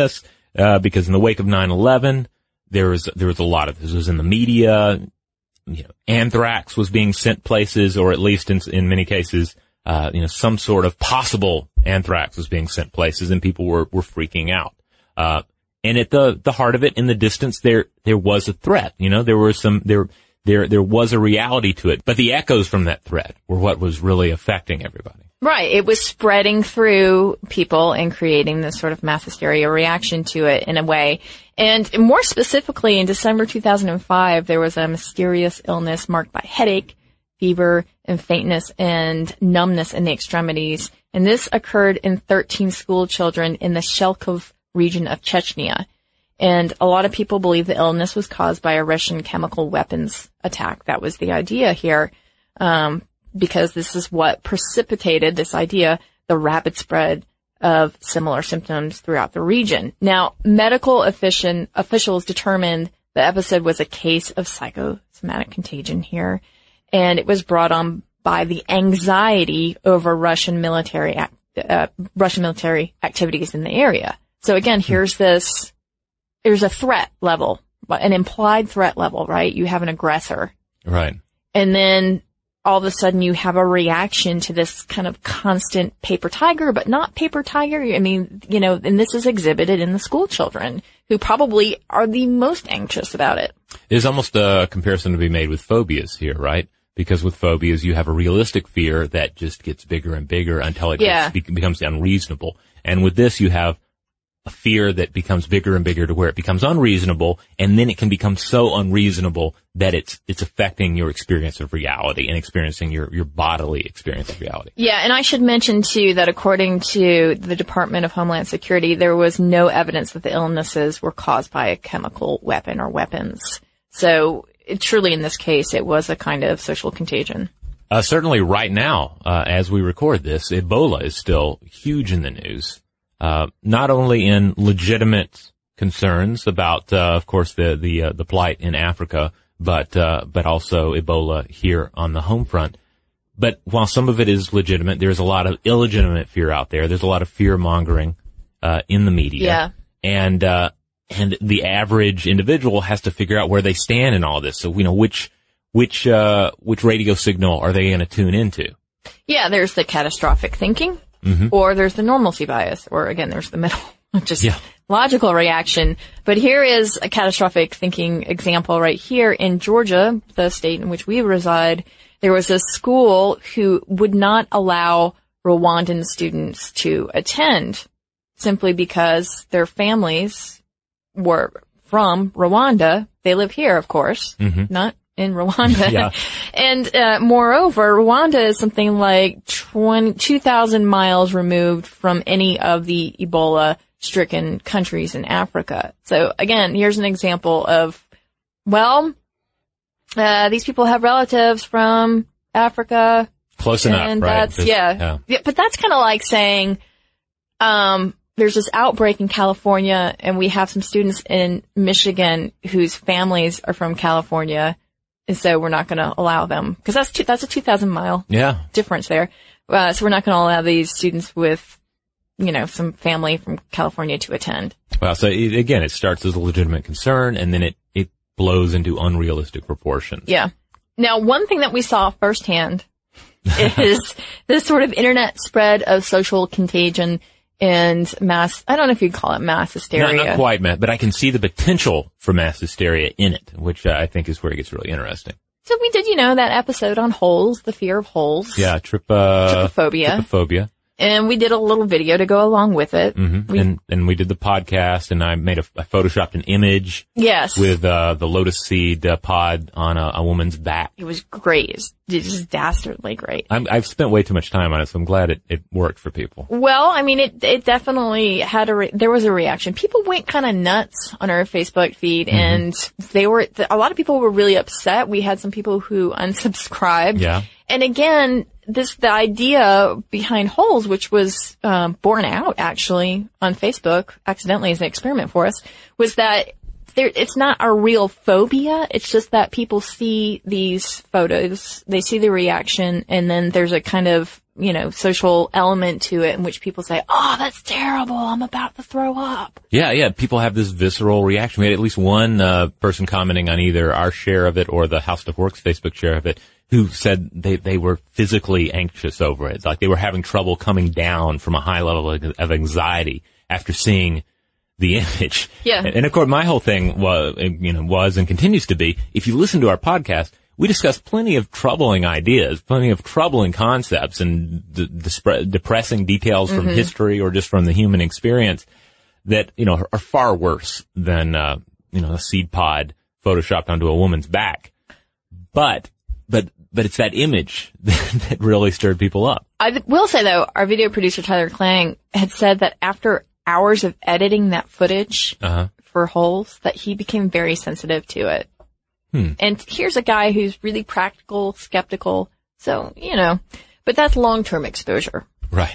[SPEAKER 9] uh, because in the wake of nine eleven, there was, there was a lot of this. It was in the media. You know, anthrax was being sent places, or at least in, in many cases, uh, you know, some sort of possible anthrax was being sent places, and people were, were freaking out. Uh, and at the, the heart of it, in the distance, there, there was a threat. You know, there was some, there, there, there was a reality to it, but the echoes from that threat were what was really affecting everybody.
[SPEAKER 4] Right. It was spreading through people and creating this sort of mass hysteria reaction to it in a way. And more specifically, in December two thousand five, there was a mysterious illness marked by headache, fever, and faintness and numbness in the extremities. And this occurred in thirteen school children in the Shelkov region of Chechnya. And a lot of people believe the illness was caused by a Russian chemical weapons attack. That was the idea here. Um, because this is what precipitated this idea, the rapid spread of similar symptoms throughout the region. Now, medical official, officials determined the episode was a case of psychosomatic contagion here, and it was brought on by the anxiety over Russian military, uh, Russian military activities in the area. So again, here's this, there's a threat level, an implied threat level, right? You have an aggressor.
[SPEAKER 9] Right.
[SPEAKER 4] And then all of a sudden you have a reaction to this kind of constant paper tiger, but not paper tiger. I mean, you know, and this is exhibited in the school children who probably are the most anxious about it.
[SPEAKER 9] There's almost a comparison to be made with phobias here, right? Because with phobias, you have a realistic fear that just gets bigger and bigger until it
[SPEAKER 4] Yeah.
[SPEAKER 9] gets, becomes unreasonable. And with this, you have a fear that becomes bigger and bigger to where it becomes unreasonable, and then it can become so unreasonable that it's it's affecting your experience of reality and experiencing your, your bodily experience of reality.
[SPEAKER 4] Yeah, and I should mention, too, that according to the Department of Homeland Security, there was no evidence that the illnesses were caused by a chemical weapon or weapons. So, it, truly, in this case, it was a kind of social contagion.
[SPEAKER 9] Uh, certainly right now, uh, as we record this, Ebola is still huge in the news. Uh, not only in legitimate concerns about, uh, of course, the, the, uh, the plight in Africa, but, uh, but also Ebola here on the home front. But while some of it is legitimate, there's a lot of illegitimate fear out there. There's a lot of fear mongering, uh, in the media.
[SPEAKER 4] Yeah.
[SPEAKER 9] And, uh, and the average individual has to figure out where they stand in all this. So, you know, which, which, uh, which radio signal are they going to tune into?
[SPEAKER 4] Yeah, there's the catastrophic thinking.
[SPEAKER 9] Mm-hmm.
[SPEAKER 4] Or there's the normalcy bias, or again, there's the middle, just
[SPEAKER 9] yeah.
[SPEAKER 4] logical reaction. But here is a catastrophic thinking example right here in Georgia, the state in which we reside. There was a school who would not allow Rwandan students to attend simply because their families were from Rwanda. They live here, of course,
[SPEAKER 9] mm-hmm.
[SPEAKER 4] not in Rwanda.
[SPEAKER 9] Yeah.
[SPEAKER 4] And, uh, moreover, Rwanda is something like twenty, two thousand miles removed from any of the Ebola-stricken countries in Africa. So again, here's an example of, well, uh, these people have relatives from Africa.
[SPEAKER 9] Close enough,
[SPEAKER 4] and
[SPEAKER 9] right?
[SPEAKER 4] That's,
[SPEAKER 9] Just,
[SPEAKER 4] yeah.
[SPEAKER 9] yeah.
[SPEAKER 4] yeah. But that's kind of like saying, um, there's this outbreak in California and we have some students in Michigan whose families are from California. And so we're not going to allow them, because that's two, that's a two thousand mile
[SPEAKER 9] yeah.
[SPEAKER 4] difference there. Uh, so we're not going to allow these students with, you know, some family from California to attend.
[SPEAKER 9] Well, so it, again, it starts as a legitimate concern, and then it, it blows into unrealistic proportions.
[SPEAKER 4] Yeah. Now, one thing that we saw firsthand is this sort of internet spread of social contagion and mass, I don't know if you'd call it mass hysteria.
[SPEAKER 9] Not, not quite, Matt, but I can see the potential for mass hysteria in it, which uh, I think is where it gets really interesting.
[SPEAKER 4] So we did, you know, that episode on holes, the fear of holes.
[SPEAKER 9] Yeah, trip, uh,
[SPEAKER 4] trypophobia.
[SPEAKER 9] Trypophobia.
[SPEAKER 4] And we did a little video to go along with it.
[SPEAKER 9] Mm-hmm.
[SPEAKER 4] We,
[SPEAKER 9] and, and we did the podcast, and I made a, I photoshopped an image.
[SPEAKER 4] Yes.
[SPEAKER 9] With, uh, the lotus seed uh, pod on a, a woman's back.
[SPEAKER 4] It was great. It was just dastardly great.
[SPEAKER 9] I'm, I've spent way too much time on it, so I'm glad it, it worked for people.
[SPEAKER 4] Well, I mean, it, it definitely had a, re- there was a reaction. People went kind of nuts on our Facebook feed, mm-hmm. and they were, a lot of people were really upset. We had some people who unsubscribed.
[SPEAKER 9] Yeah.
[SPEAKER 4] And again, this, the idea behind holes, which was, um, borne out actually on Facebook accidentally as an experiment for us, was that there, it's not a real phobia. It's just that people see these photos, they see the reaction, and then there's a kind of you know, social element to it in which people say, oh, that's terrible. I'm about to throw up.
[SPEAKER 9] Yeah, yeah. People have this visceral reaction. We had at least one uh, person commenting on either our share of it or the How Stuff Works Facebook share of it who said they, they were physically anxious over it. It's like they were having trouble coming down from a high level of, of anxiety after seeing the image.
[SPEAKER 4] Yeah.
[SPEAKER 9] And, and of course, my whole thing was, you know, was and continues to be, if you listen to our podcast, we discuss plenty of troubling ideas, plenty of troubling concepts and d- d- depressing details from
[SPEAKER 4] Mm-hmm.
[SPEAKER 9] history or just from the human experience that, you know, are, are far worse than, uh, you know, a seed pod photoshopped onto a woman's back. But, but, but it's that image that, that really stirred people up.
[SPEAKER 4] I th- will say, though, our video producer, Tyler Klang, had said that after hours of editing that footage
[SPEAKER 9] Uh-huh.
[SPEAKER 4] for holes, that he became very sensitive to it.
[SPEAKER 9] Hmm.
[SPEAKER 4] And here's a guy who's really practical, skeptical. So, you know, but that's long-term exposure.
[SPEAKER 9] Right.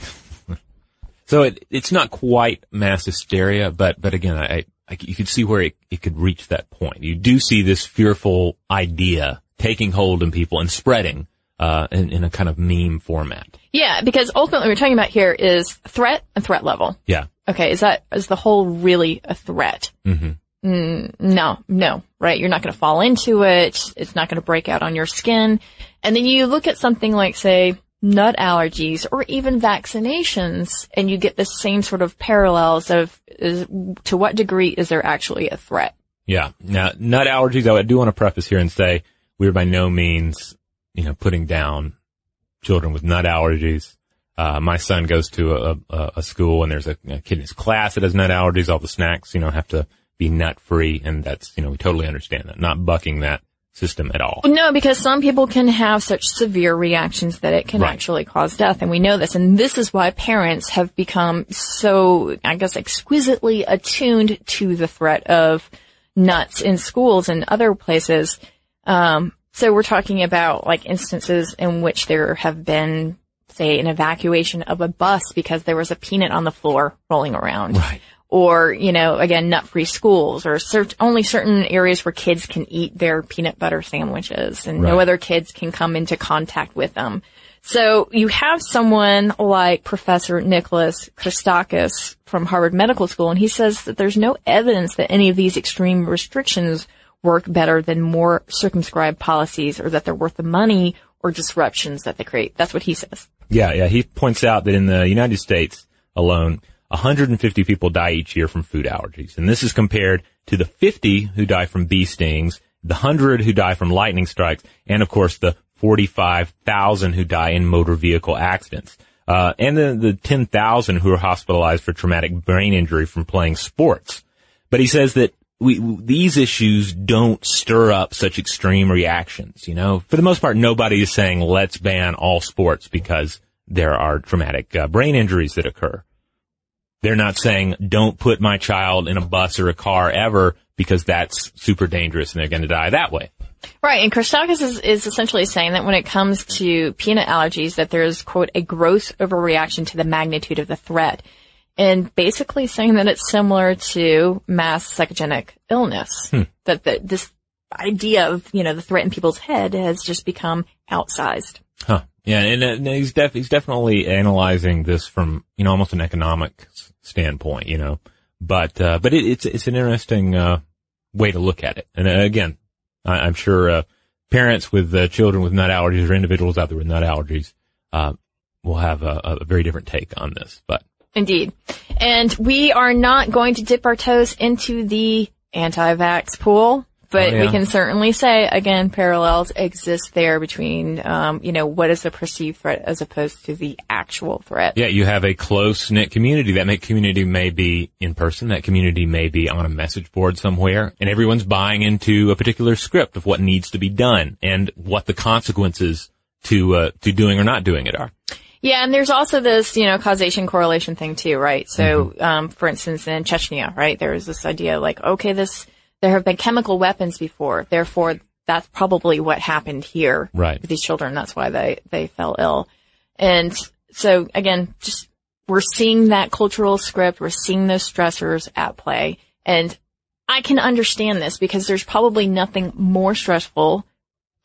[SPEAKER 9] So it, it's not quite mass hysteria, but, but again, I, I, you could see where it, it could reach that point. You do see this fearful idea taking hold in people and spreading, uh, in, in a kind of meme format.
[SPEAKER 4] Yeah, because ultimately what we're talking about here is threat and threat level.
[SPEAKER 9] Yeah.
[SPEAKER 4] Okay, is that, is the hole really a threat?
[SPEAKER 9] Mm-hmm.
[SPEAKER 4] Mm, no, no, right? You're not going to fall into it. It's not going to break out on your skin. And then you look at something like, say, nut allergies or even vaccinations, and you get the same sort of parallels of is, to what degree is there actually a threat?
[SPEAKER 9] Yeah. Now, nut allergies, I do want to preface here and say we're by no means, you know, putting down children with nut allergies. Uh, my son goes to a, a, a school and there's a, a kid in his class that has nut allergies. All the snacks, you know, have to be nut free. And that's, you know, we totally understand that. Not bucking that system at all.
[SPEAKER 4] No, because some people can have such severe reactions that it can
[SPEAKER 9] Right.
[SPEAKER 4] actually cause death. And we know this. And this is why parents have become so, I guess, exquisitely attuned to the threat of nuts in schools and other places. Um, so we're talking about like instances in which there have been, say, an evacuation of a bus because there was a peanut on the floor rolling around.
[SPEAKER 9] Right.
[SPEAKER 4] Or, you know, again, nut-free schools, or cert- only certain areas where kids can eat their peanut butter sandwiches and
[SPEAKER 9] Right.
[SPEAKER 4] no other kids can come into contact with them. So you have someone like Professor Nicholas Christakis from Harvard Medical School, and he says that there's no evidence that any of these extreme restrictions work better than more circumscribed policies, or that they're worth the money or disruptions that they create. That's what he says.
[SPEAKER 9] Yeah, yeah. He points out that in the United States alone, one hundred fifty people die each year from food allergies. And this is compared to the fifty who die from bee stings, the one hundred who die from lightning strikes, and of course the forty-five thousand who die in motor vehicle accidents. Uh, and the, the ten thousand who are hospitalized for traumatic brain injury from playing sports. But he says that we, these issues don't stir up such extreme reactions, you know. For the most part, nobody is saying let's ban all sports because there are traumatic uh, brain injuries that occur. They're not saying don't put my child in a bus or a car ever because that's super dangerous and they're going to die that way.
[SPEAKER 4] Right, and Christakis is, is essentially saying that when it comes to peanut allergies, that there's, quote, a gross overreaction to the magnitude of the threat. And basically saying that it's similar to mass psychogenic illness.
[SPEAKER 9] Hmm.
[SPEAKER 4] That the, this idea of, you know, the threat in people's head has just become outsized.
[SPEAKER 9] Huh. Yeah, and, and he's, def- he's definitely analyzing this from, you know, almost an economic standpoint, you know. But, uh, but it, it's, it's an interesting, uh, way to look at it. And uh, again, I, I'm sure, uh, parents with, uh, children with nut allergies or individuals out there with nut allergies, uh, will have a, a very different take on this, but.
[SPEAKER 4] Indeed. And we are not going to dip our toes into the anti-vax pool, but
[SPEAKER 9] Oh, yeah.
[SPEAKER 4] we can certainly say, again, parallels exist there between, um, you know, what is the perceived threat as opposed to the actual threat.
[SPEAKER 9] Yeah, you have a close-knit community. That may, community may be in person. That community may be on a message board somewhere. And everyone's buying into a particular script of what needs to be done and what the consequences to uh, to doing or not doing it are.
[SPEAKER 4] Yeah, and there's also this, you know, causation correlation thing too, right? So, mm-hmm. um, for instance, in Chechnya, right, there is this idea like, okay, this, there have been chemical weapons before, therefore that's probably what happened here
[SPEAKER 9] right.
[SPEAKER 4] with these children. That's why they, they fell ill. And so again, just, we're seeing that cultural script, we're seeing those stressors at play. And I can understand this because there's probably nothing more stressful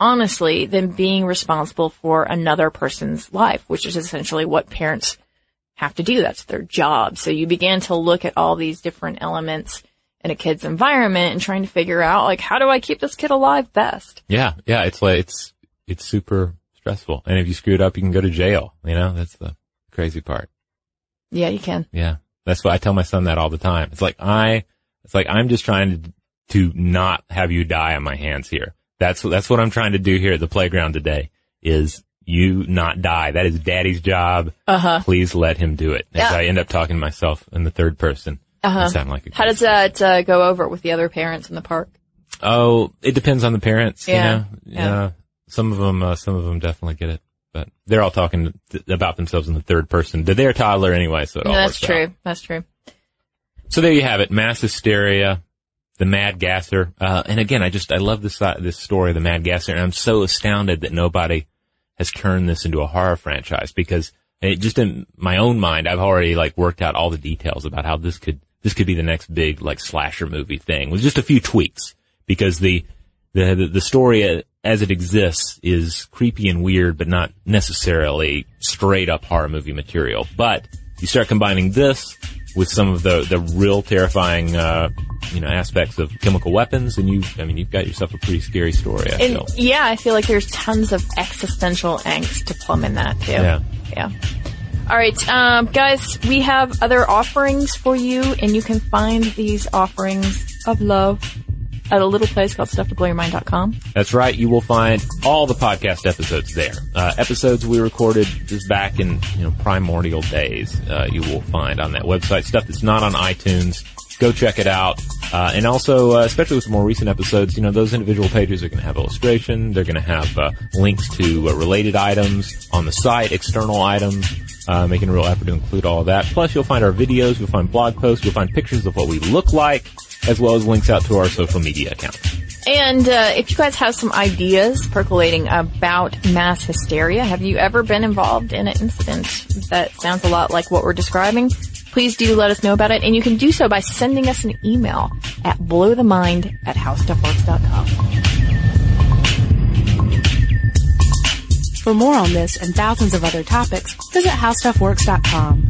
[SPEAKER 4] honestly, than being responsible for another person's life, which is essentially what parents have to do. That's their job. So you begin to look at all these different elements in a kid's environment and trying to figure out, like, how do I keep this kid alive best?
[SPEAKER 9] Yeah, yeah, it's like, it's, it's super stressful. And if you screw it up, you can go to jail. You know, that's the crazy part.
[SPEAKER 4] Yeah, you can.
[SPEAKER 9] Yeah. That's why I tell my son that all the time. It's like, I, it's like, I'm just trying to, to not have you die on my hands here. That's, that's what I'm trying to do here at the playground today, is you not die. That is daddy's job.
[SPEAKER 4] Uh-huh.
[SPEAKER 9] Please let him do it. As
[SPEAKER 4] Yeah.
[SPEAKER 9] I end up talking to myself in the third person.
[SPEAKER 4] Uh-huh.
[SPEAKER 9] I sound like a
[SPEAKER 4] How does that uh, go over with the other parents in the park?
[SPEAKER 9] Oh, it depends on the parents.
[SPEAKER 4] Yeah.
[SPEAKER 9] You know?
[SPEAKER 4] Yeah.
[SPEAKER 9] Yeah. Some of them, uh, some of them definitely get it, but they're all talking th- about themselves in the third person. They're a toddler anyway, so it all
[SPEAKER 4] That's
[SPEAKER 9] works
[SPEAKER 4] true.
[SPEAKER 9] out.
[SPEAKER 4] That's true.
[SPEAKER 9] So there you have it. Mass hysteria, the Mad Gasser. Uh, and again, I just, I love this, uh, this story of the Mad Gasser, and I'm so astounded that nobody has turned this into a horror franchise, because it just in my own mind, I've already like worked out all the details about how this could, this could be the next big like slasher movie thing with just a few tweaks, because the, the, the story as it exists is creepy and weird, but not necessarily straight up horror movie material. But you start combining this with some of the, the real terrifying, uh, you know, aspects of chemical weapons, and you, I mean, you've got yourself a pretty scary story, I
[SPEAKER 4] And
[SPEAKER 9] feel.
[SPEAKER 4] yeah, I feel like there's tons of existential angst to plumb in that too.
[SPEAKER 9] Yeah.
[SPEAKER 4] Yeah. All right, um, guys, we have other offerings for you, and you can find these offerings of love at a little place called stuff to blow your mind dot com.
[SPEAKER 9] That's right. You will find all the podcast episodes there. Uh, episodes we recorded just back in, you know, primordial days, uh, you will find on that website. Stuff that's not on iTunes. Go check it out. Uh, and also, uh, especially with the more recent episodes, you know, those individual pages are going to have illustration. They're going to have, uh, links to uh, related items on the site, external items, uh, making a real effort to include all of that. Plus, you'll find our videos, you'll find blog posts, you'll find pictures of what we look like, as well as links out to our social media accounts.
[SPEAKER 4] And uh, if you guys have some ideas percolating about mass hysteria, have you ever been involved in an incident that sounds a lot like what we're describing? Please do let us know about it, and you can do so by sending us an email at blowthemind at howstuffworks dot com.
[SPEAKER 8] For more on this and thousands of other topics, visit how stuff works dot com.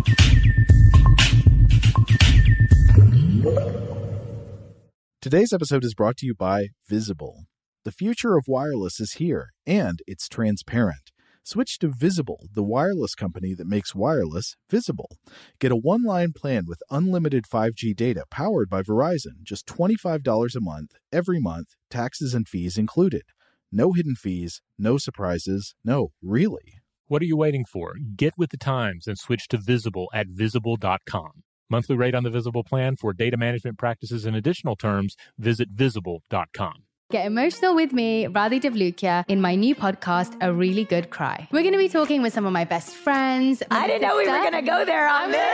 [SPEAKER 2] Today's episode is brought to you by Visible. The future of wireless is here, and it's transparent. Switch to Visible, the wireless company that makes wireless visible. Get a one-line plan with unlimited five G data powered by Verizon, just twenty-five dollars a month, every month, taxes and fees included. No hidden fees, no surprises, no, really.
[SPEAKER 7] What are you waiting for? Get with the times and switch to Visible at visible dot com. Monthly rate on the Visible plan. For data management practices and additional terms, visit visible dot com.
[SPEAKER 3] Get emotional with me, Radhi Devlukia, in my new podcast, A Really Good Cry. We're going to be talking with some of my best friends.
[SPEAKER 12] I didn't know we were going to go there on this.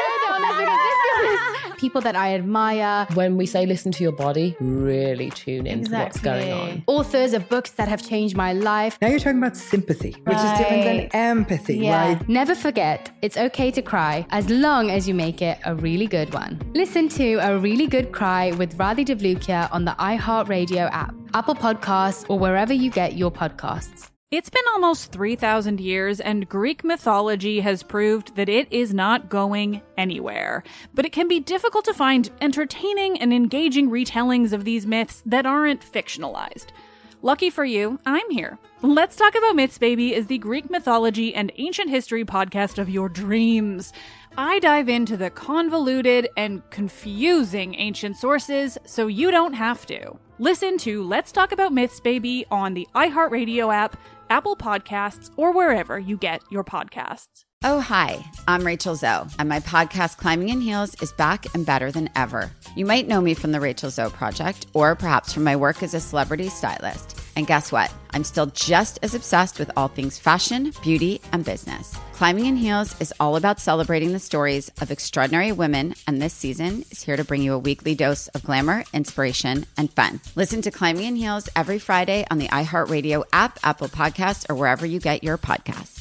[SPEAKER 3] People that I admire.
[SPEAKER 5] When we say listen to your body, really tune into
[SPEAKER 3] Exactly.
[SPEAKER 5] what's going on.
[SPEAKER 3] Authors of books that have changed my life.
[SPEAKER 6] Now you're talking about sympathy, which is different than empathy,
[SPEAKER 3] Yeah.
[SPEAKER 6] right?
[SPEAKER 3] Never forget, it's okay to cry as long as you make it a really good one. Listen to A Really Good Cry with Radhi Devlukia on the iHeartRadio app, Apple Podcasts, or wherever you get your podcasts.
[SPEAKER 10] It's been almost three thousand years, and Greek mythology has proved that it is not going anywhere. But it can be difficult to find entertaining and engaging retellings of these myths that aren't fictionalized. Lucky for you, I'm here. Let's Talk About Myths, Baby is the Greek mythology and ancient history podcast of your dreams. I dive into the convoluted and confusing ancient sources so you don't have to. Listen to Let's Talk About Myths, Baby on the iHeartRadio app, Apple Podcasts, or wherever you get your podcasts.
[SPEAKER 11] Oh, hi, I'm Rachel Zoe, and my podcast, Climbing in Heels, is back and better than ever. You might know me from the Rachel Zoe Project, or perhaps from my work as a celebrity stylist. And guess what? I'm still just as obsessed with all things fashion, beauty, and business. Climbing in Heels is all about celebrating the stories of extraordinary women, and this season is here to bring you a weekly dose of glamour, inspiration, and fun. Listen to Climbing in Heels every Friday on the iHeartRadio app, Apple Podcasts, or wherever you get your podcasts.